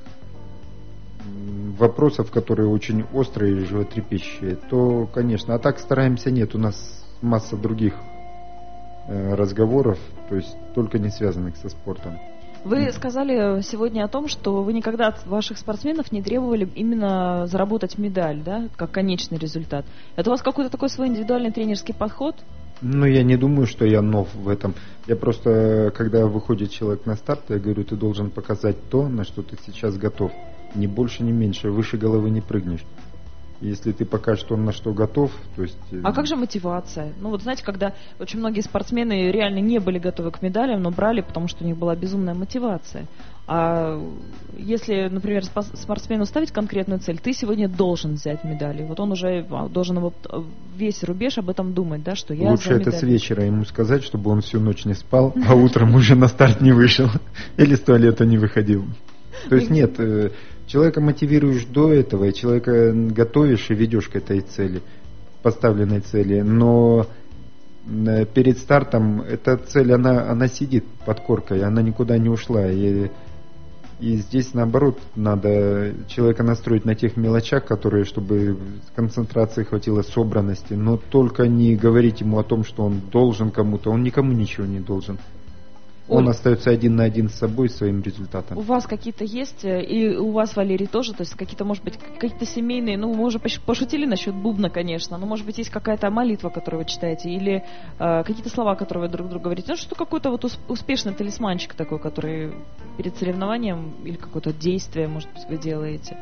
вопросов, которые очень острые и животрепещущие, то, конечно, а так стараемся нет, у нас масса других э, разговоров, то есть только не связанных со спортом. Вы сказали сегодня о том, что вы никогда от ваших спортсменов не требовали именно заработать медаль, да, как конечный результат. Это у вас какой-то такой свой индивидуальный тренерский подход? Ну, я не думаю, что я нов в этом. Я просто, когда выходит человек на старт, я говорю, ты должен показать то, на что ты сейчас готов. Ни больше, ни меньше. Выше головы не прыгнешь. Если ты покажешь, что он на что готов, то есть... А как же мотивация? Ну, вот знаете, когда очень многие спортсмены реально не были готовы к медалям, но брали, потому что у них была безумная мотивация. А если, например, спортсмену ставить конкретную цель, ты сегодня должен взять медали, вот он уже должен вот весь рубеж об этом думать, да, что я Лучше за это медаль. С вечера ему сказать, чтобы он всю ночь не спал, а утром уже на старт не вышел или с туалета не выходил. То есть нет, человека мотивируешь до этого, и человека готовишь и ведешь к этой цели, поставленной цели, но перед стартом эта цель, она, она сидит под коркой, она никуда не ушла, и, и здесь наоборот надо человека настроить на тех мелочах, которые, чтобы концентрации хватило, собранности, но только не говорить ему о том, что он должен кому-то, он никому ничего не должен. Он Оль, остается один на один с собой, своим результатом. У вас какие-то есть, и у вас, Валерий, тоже, то есть какие-то, может быть, какие-то семейные, ну, мы уже пошутили насчет бубна, конечно, но, может быть, есть какая-то молитва, которую вы читаете, или э, какие-то слова, которые вы друг другу говорите, ну, что какой-то вот успешный талисманчик такой, который перед соревнованием, или какое-то действие, может быть, вы делаете?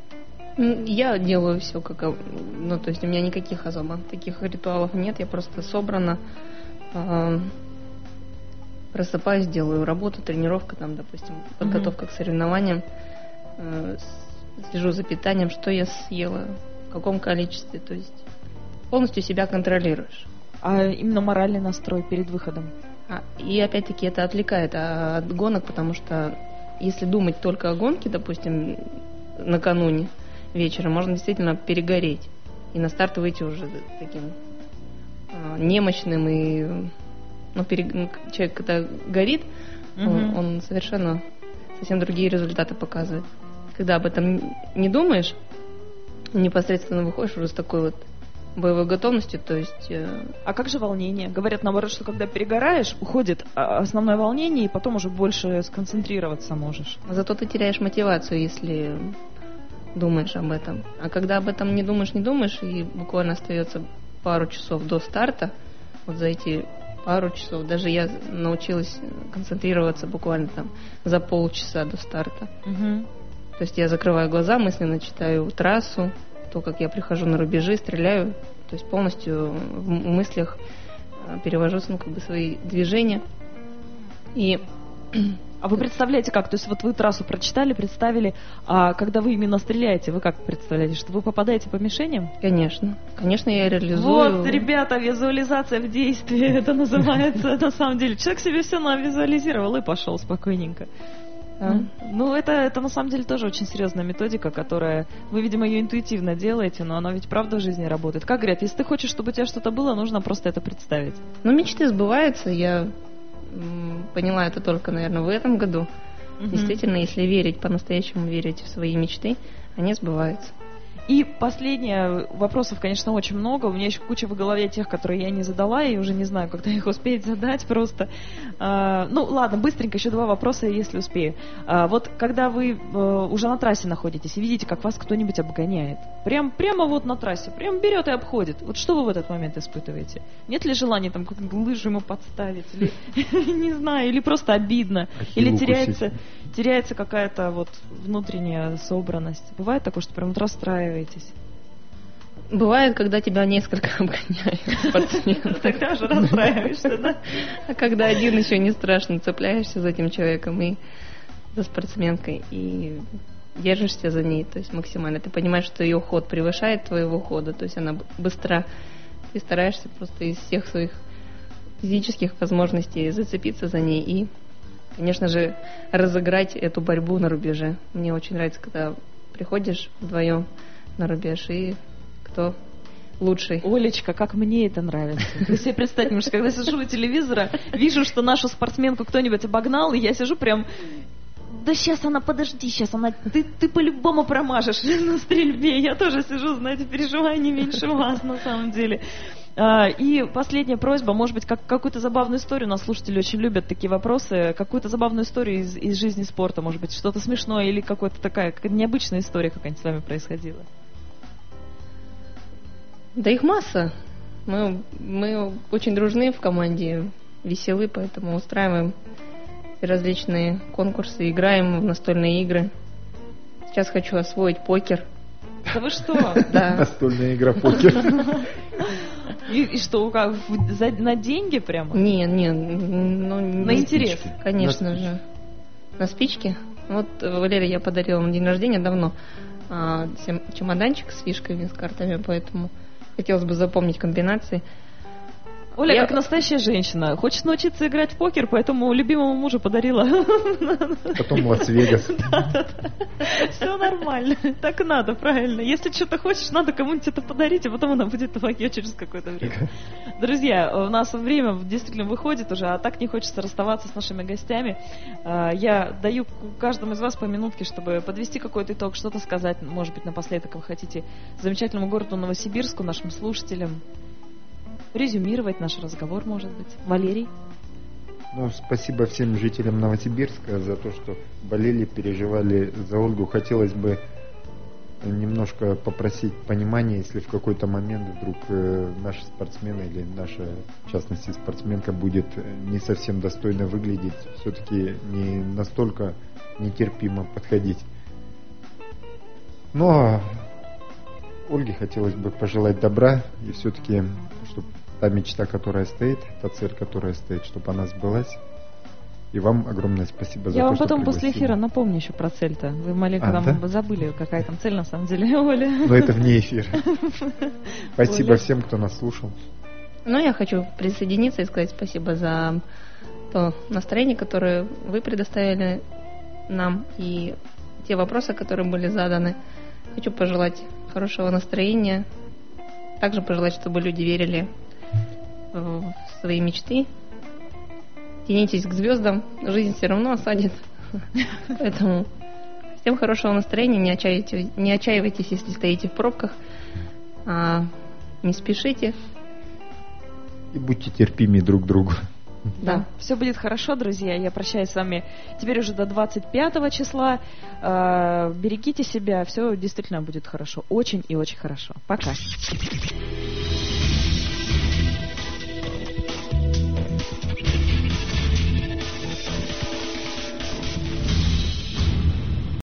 Я делаю все как, ну, то есть у меня никаких особо таких ритуалов нет, я просто собрана, э, просыпаюсь, делаю работу, тренировка, там, допустим, подготовка mm-hmm. к соревнованиям, э, слежу за питанием, что я съела, в каком количестве, то есть полностью себя контролируешь. А именно моральный настрой перед выходом? А, и опять-таки это отвлекает от гонок, потому что если думать только о гонке, допустим, накануне вечером, можно действительно перегореть и на старт выйти уже таким э, немощным и... Ну, перег... человек, когда горит, uh-huh. он, он совершенно совсем другие результаты показывает. Когда об этом не думаешь, непосредственно выходишь уже с такой вот боевой готовностью, то есть... Э... А как же волнение? Говорят, наоборот, что когда перегораешь, уходит основное волнение, и потом уже больше сконцентрироваться можешь. Зато ты теряешь мотивацию, если думаешь об этом. А когда об этом не думаешь, не думаешь, и буквально остается пару часов до старта, вот за эти... пару часов. Даже я научилась концентрироваться буквально там за полчаса до старта. Угу. То есть я закрываю глаза, мысленно читаю трассу, то, как я прихожу на рубежи, стреляю. То есть полностью в мыслях перевожу, ну, как бы свои движения. И... А вы представляете как? То есть вот вы трассу прочитали, представили, а когда вы именно стреляете, вы как представляете, что вы попадаете по мишеням? Конечно. Конечно, я реализую. Вот, ребята, визуализация в действии, это называется на самом деле. Человек себе все навизуализировал и пошел спокойненько. Да. Ну, это, это на самом деле тоже очень серьезная методика, которая, вы, видимо, ее интуитивно делаете, но она ведь правда в жизни работает. Как говорят, если ты хочешь, чтобы у тебя что-то было, нужно просто это представить. Ну, мечты сбываются, я м, поняла это только, наверное, в этом году. Мгм. Действительно, если верить, по-настоящему верить в свои мечты, они сбываются. И последнее, вопросов, конечно, очень много. У меня еще куча в голове тех, которые я не задала, и уже не знаю, когда их успеть задать просто. А, ну, ладно, быстренько, еще два вопроса, если успею. А, вот когда вы а, уже на трассе находитесь и видите, как вас кто-нибудь обгоняет, прям, прямо вот на трассе, прям берет и обходит, вот что вы в этот момент испытываете? Нет ли желания там какую-нибудь лыжу ему подставить? Или, не знаю, или просто обидно? Или Ахиллу теряется, теряется какая-то вот внутренняя собранность? Бывает такое, что прям вот расстраиваетесь? Бывает, когда тебя несколько обгоняют спортсменов. Тогда уже расстраиваешься, да? А когда один, еще не страшно, цепляешься за этим человеком и за спортсменкой, и держишься за ней, то есть максимально. Ты понимаешь, что ее ход превышает твоего хода, то есть она б- быстра. Ты стараешься просто из всех своих физических возможностей зацепиться за ней и, конечно же, разыграть эту борьбу на рубеже. Мне очень нравится, когда приходишь вдвоем на рубеж, и кто лучший. Олечка, как мне это нравится. Вы себе представьте, потому что когда сижу у телевизора, вижу, что нашу спортсменку кто-нибудь обогнал, и я сижу прям... Да сейчас она, подожди, сейчас она... Ты, ты по-любому промажешь на стрельбе. Я тоже сижу, знаете, переживаю не меньше вас на самом деле. А, и последняя просьба, может быть, как, какую-то забавную историю, нас слушатели очень любят такие вопросы, какую-то забавную историю из, из жизни спорта, может быть, что-то смешное или какая-то такая какая-то необычная история какая-нибудь с вами происходила. Да их масса. Мы, мы очень дружны в команде, веселы, поэтому устраиваем различные конкурсы, играем в настольные игры. Сейчас хочу освоить покер. Да вы что? Да. Настольная игра покер. И, и что, как, в- за- на деньги прямо? Не, не, ну, На не- интерес. Конечно На же. На спички? Вот э, Валерия я подарила на день рождения давно а, всем чемоданчик с фишками, с картами, поэтому хотелось бы запомнить комбинации. Оля, Я- как настоящая женщина, хочет научиться играть в покер, поэтому любимому мужу подарила. Потом Лас-Вегас. Все нормально. Так и надо, правильно. Если что-то хочешь, надо кому-нибудь это подарить, а потом она будет твоя через какое-то время. Друзья, у нас время действительно выходит уже, а так не хочется расставаться с нашими гостями. А, Я даю каждому из вас по минутке, чтобы подвести какой-то итог, что-то сказать, может быть, напоследок вы хотите замечательному городу Новосибирску, нашим слушателям. Резюмировать наш разговор, может быть. Валерий? Ну, спасибо всем жителям Новосибирска за то, что болели, переживали за Ольгу. Хотелось бы немножко попросить понимания, если в какой-то момент вдруг э, наши спортсмены или наша, в частности, спортсменка будет не совсем достойно выглядеть, все-таки не настолько нетерпимо подходить. Но Ольге хотелось бы пожелать добра и все-таки, чтобы та мечта, которая стоит, та цель, которая стоит, чтобы она сбылась. И вам огромное спасибо за Я то, вам что потом после пригласили. эфира напомню еще про цель-то. Вы маленько А, там да? забыли, какая там цель на самом деле, Оля. Но это вне эфира. Спасибо Оля. всем, кто нас слушал. Ну, я хочу присоединиться и сказать спасибо за то настроение, которое вы предоставили нам, и те вопросы, которые были заданы. Хочу пожелать хорошего настроения, также пожелать, чтобы люди верили в свои мечты. Тянитесь к звездам, жизнь все равно осадит. Поэтому всем хорошего настроения, не отчаивайтесь, не отчаивайтесь, если стоите в пробках, а не спешите. И будьте терпимее друг к другу. Да, все будет хорошо, друзья. Я прощаюсь с вами теперь уже до двадцать пятого числа. Э, Берегите себя, все действительно будет хорошо. Очень и очень хорошо. Пока.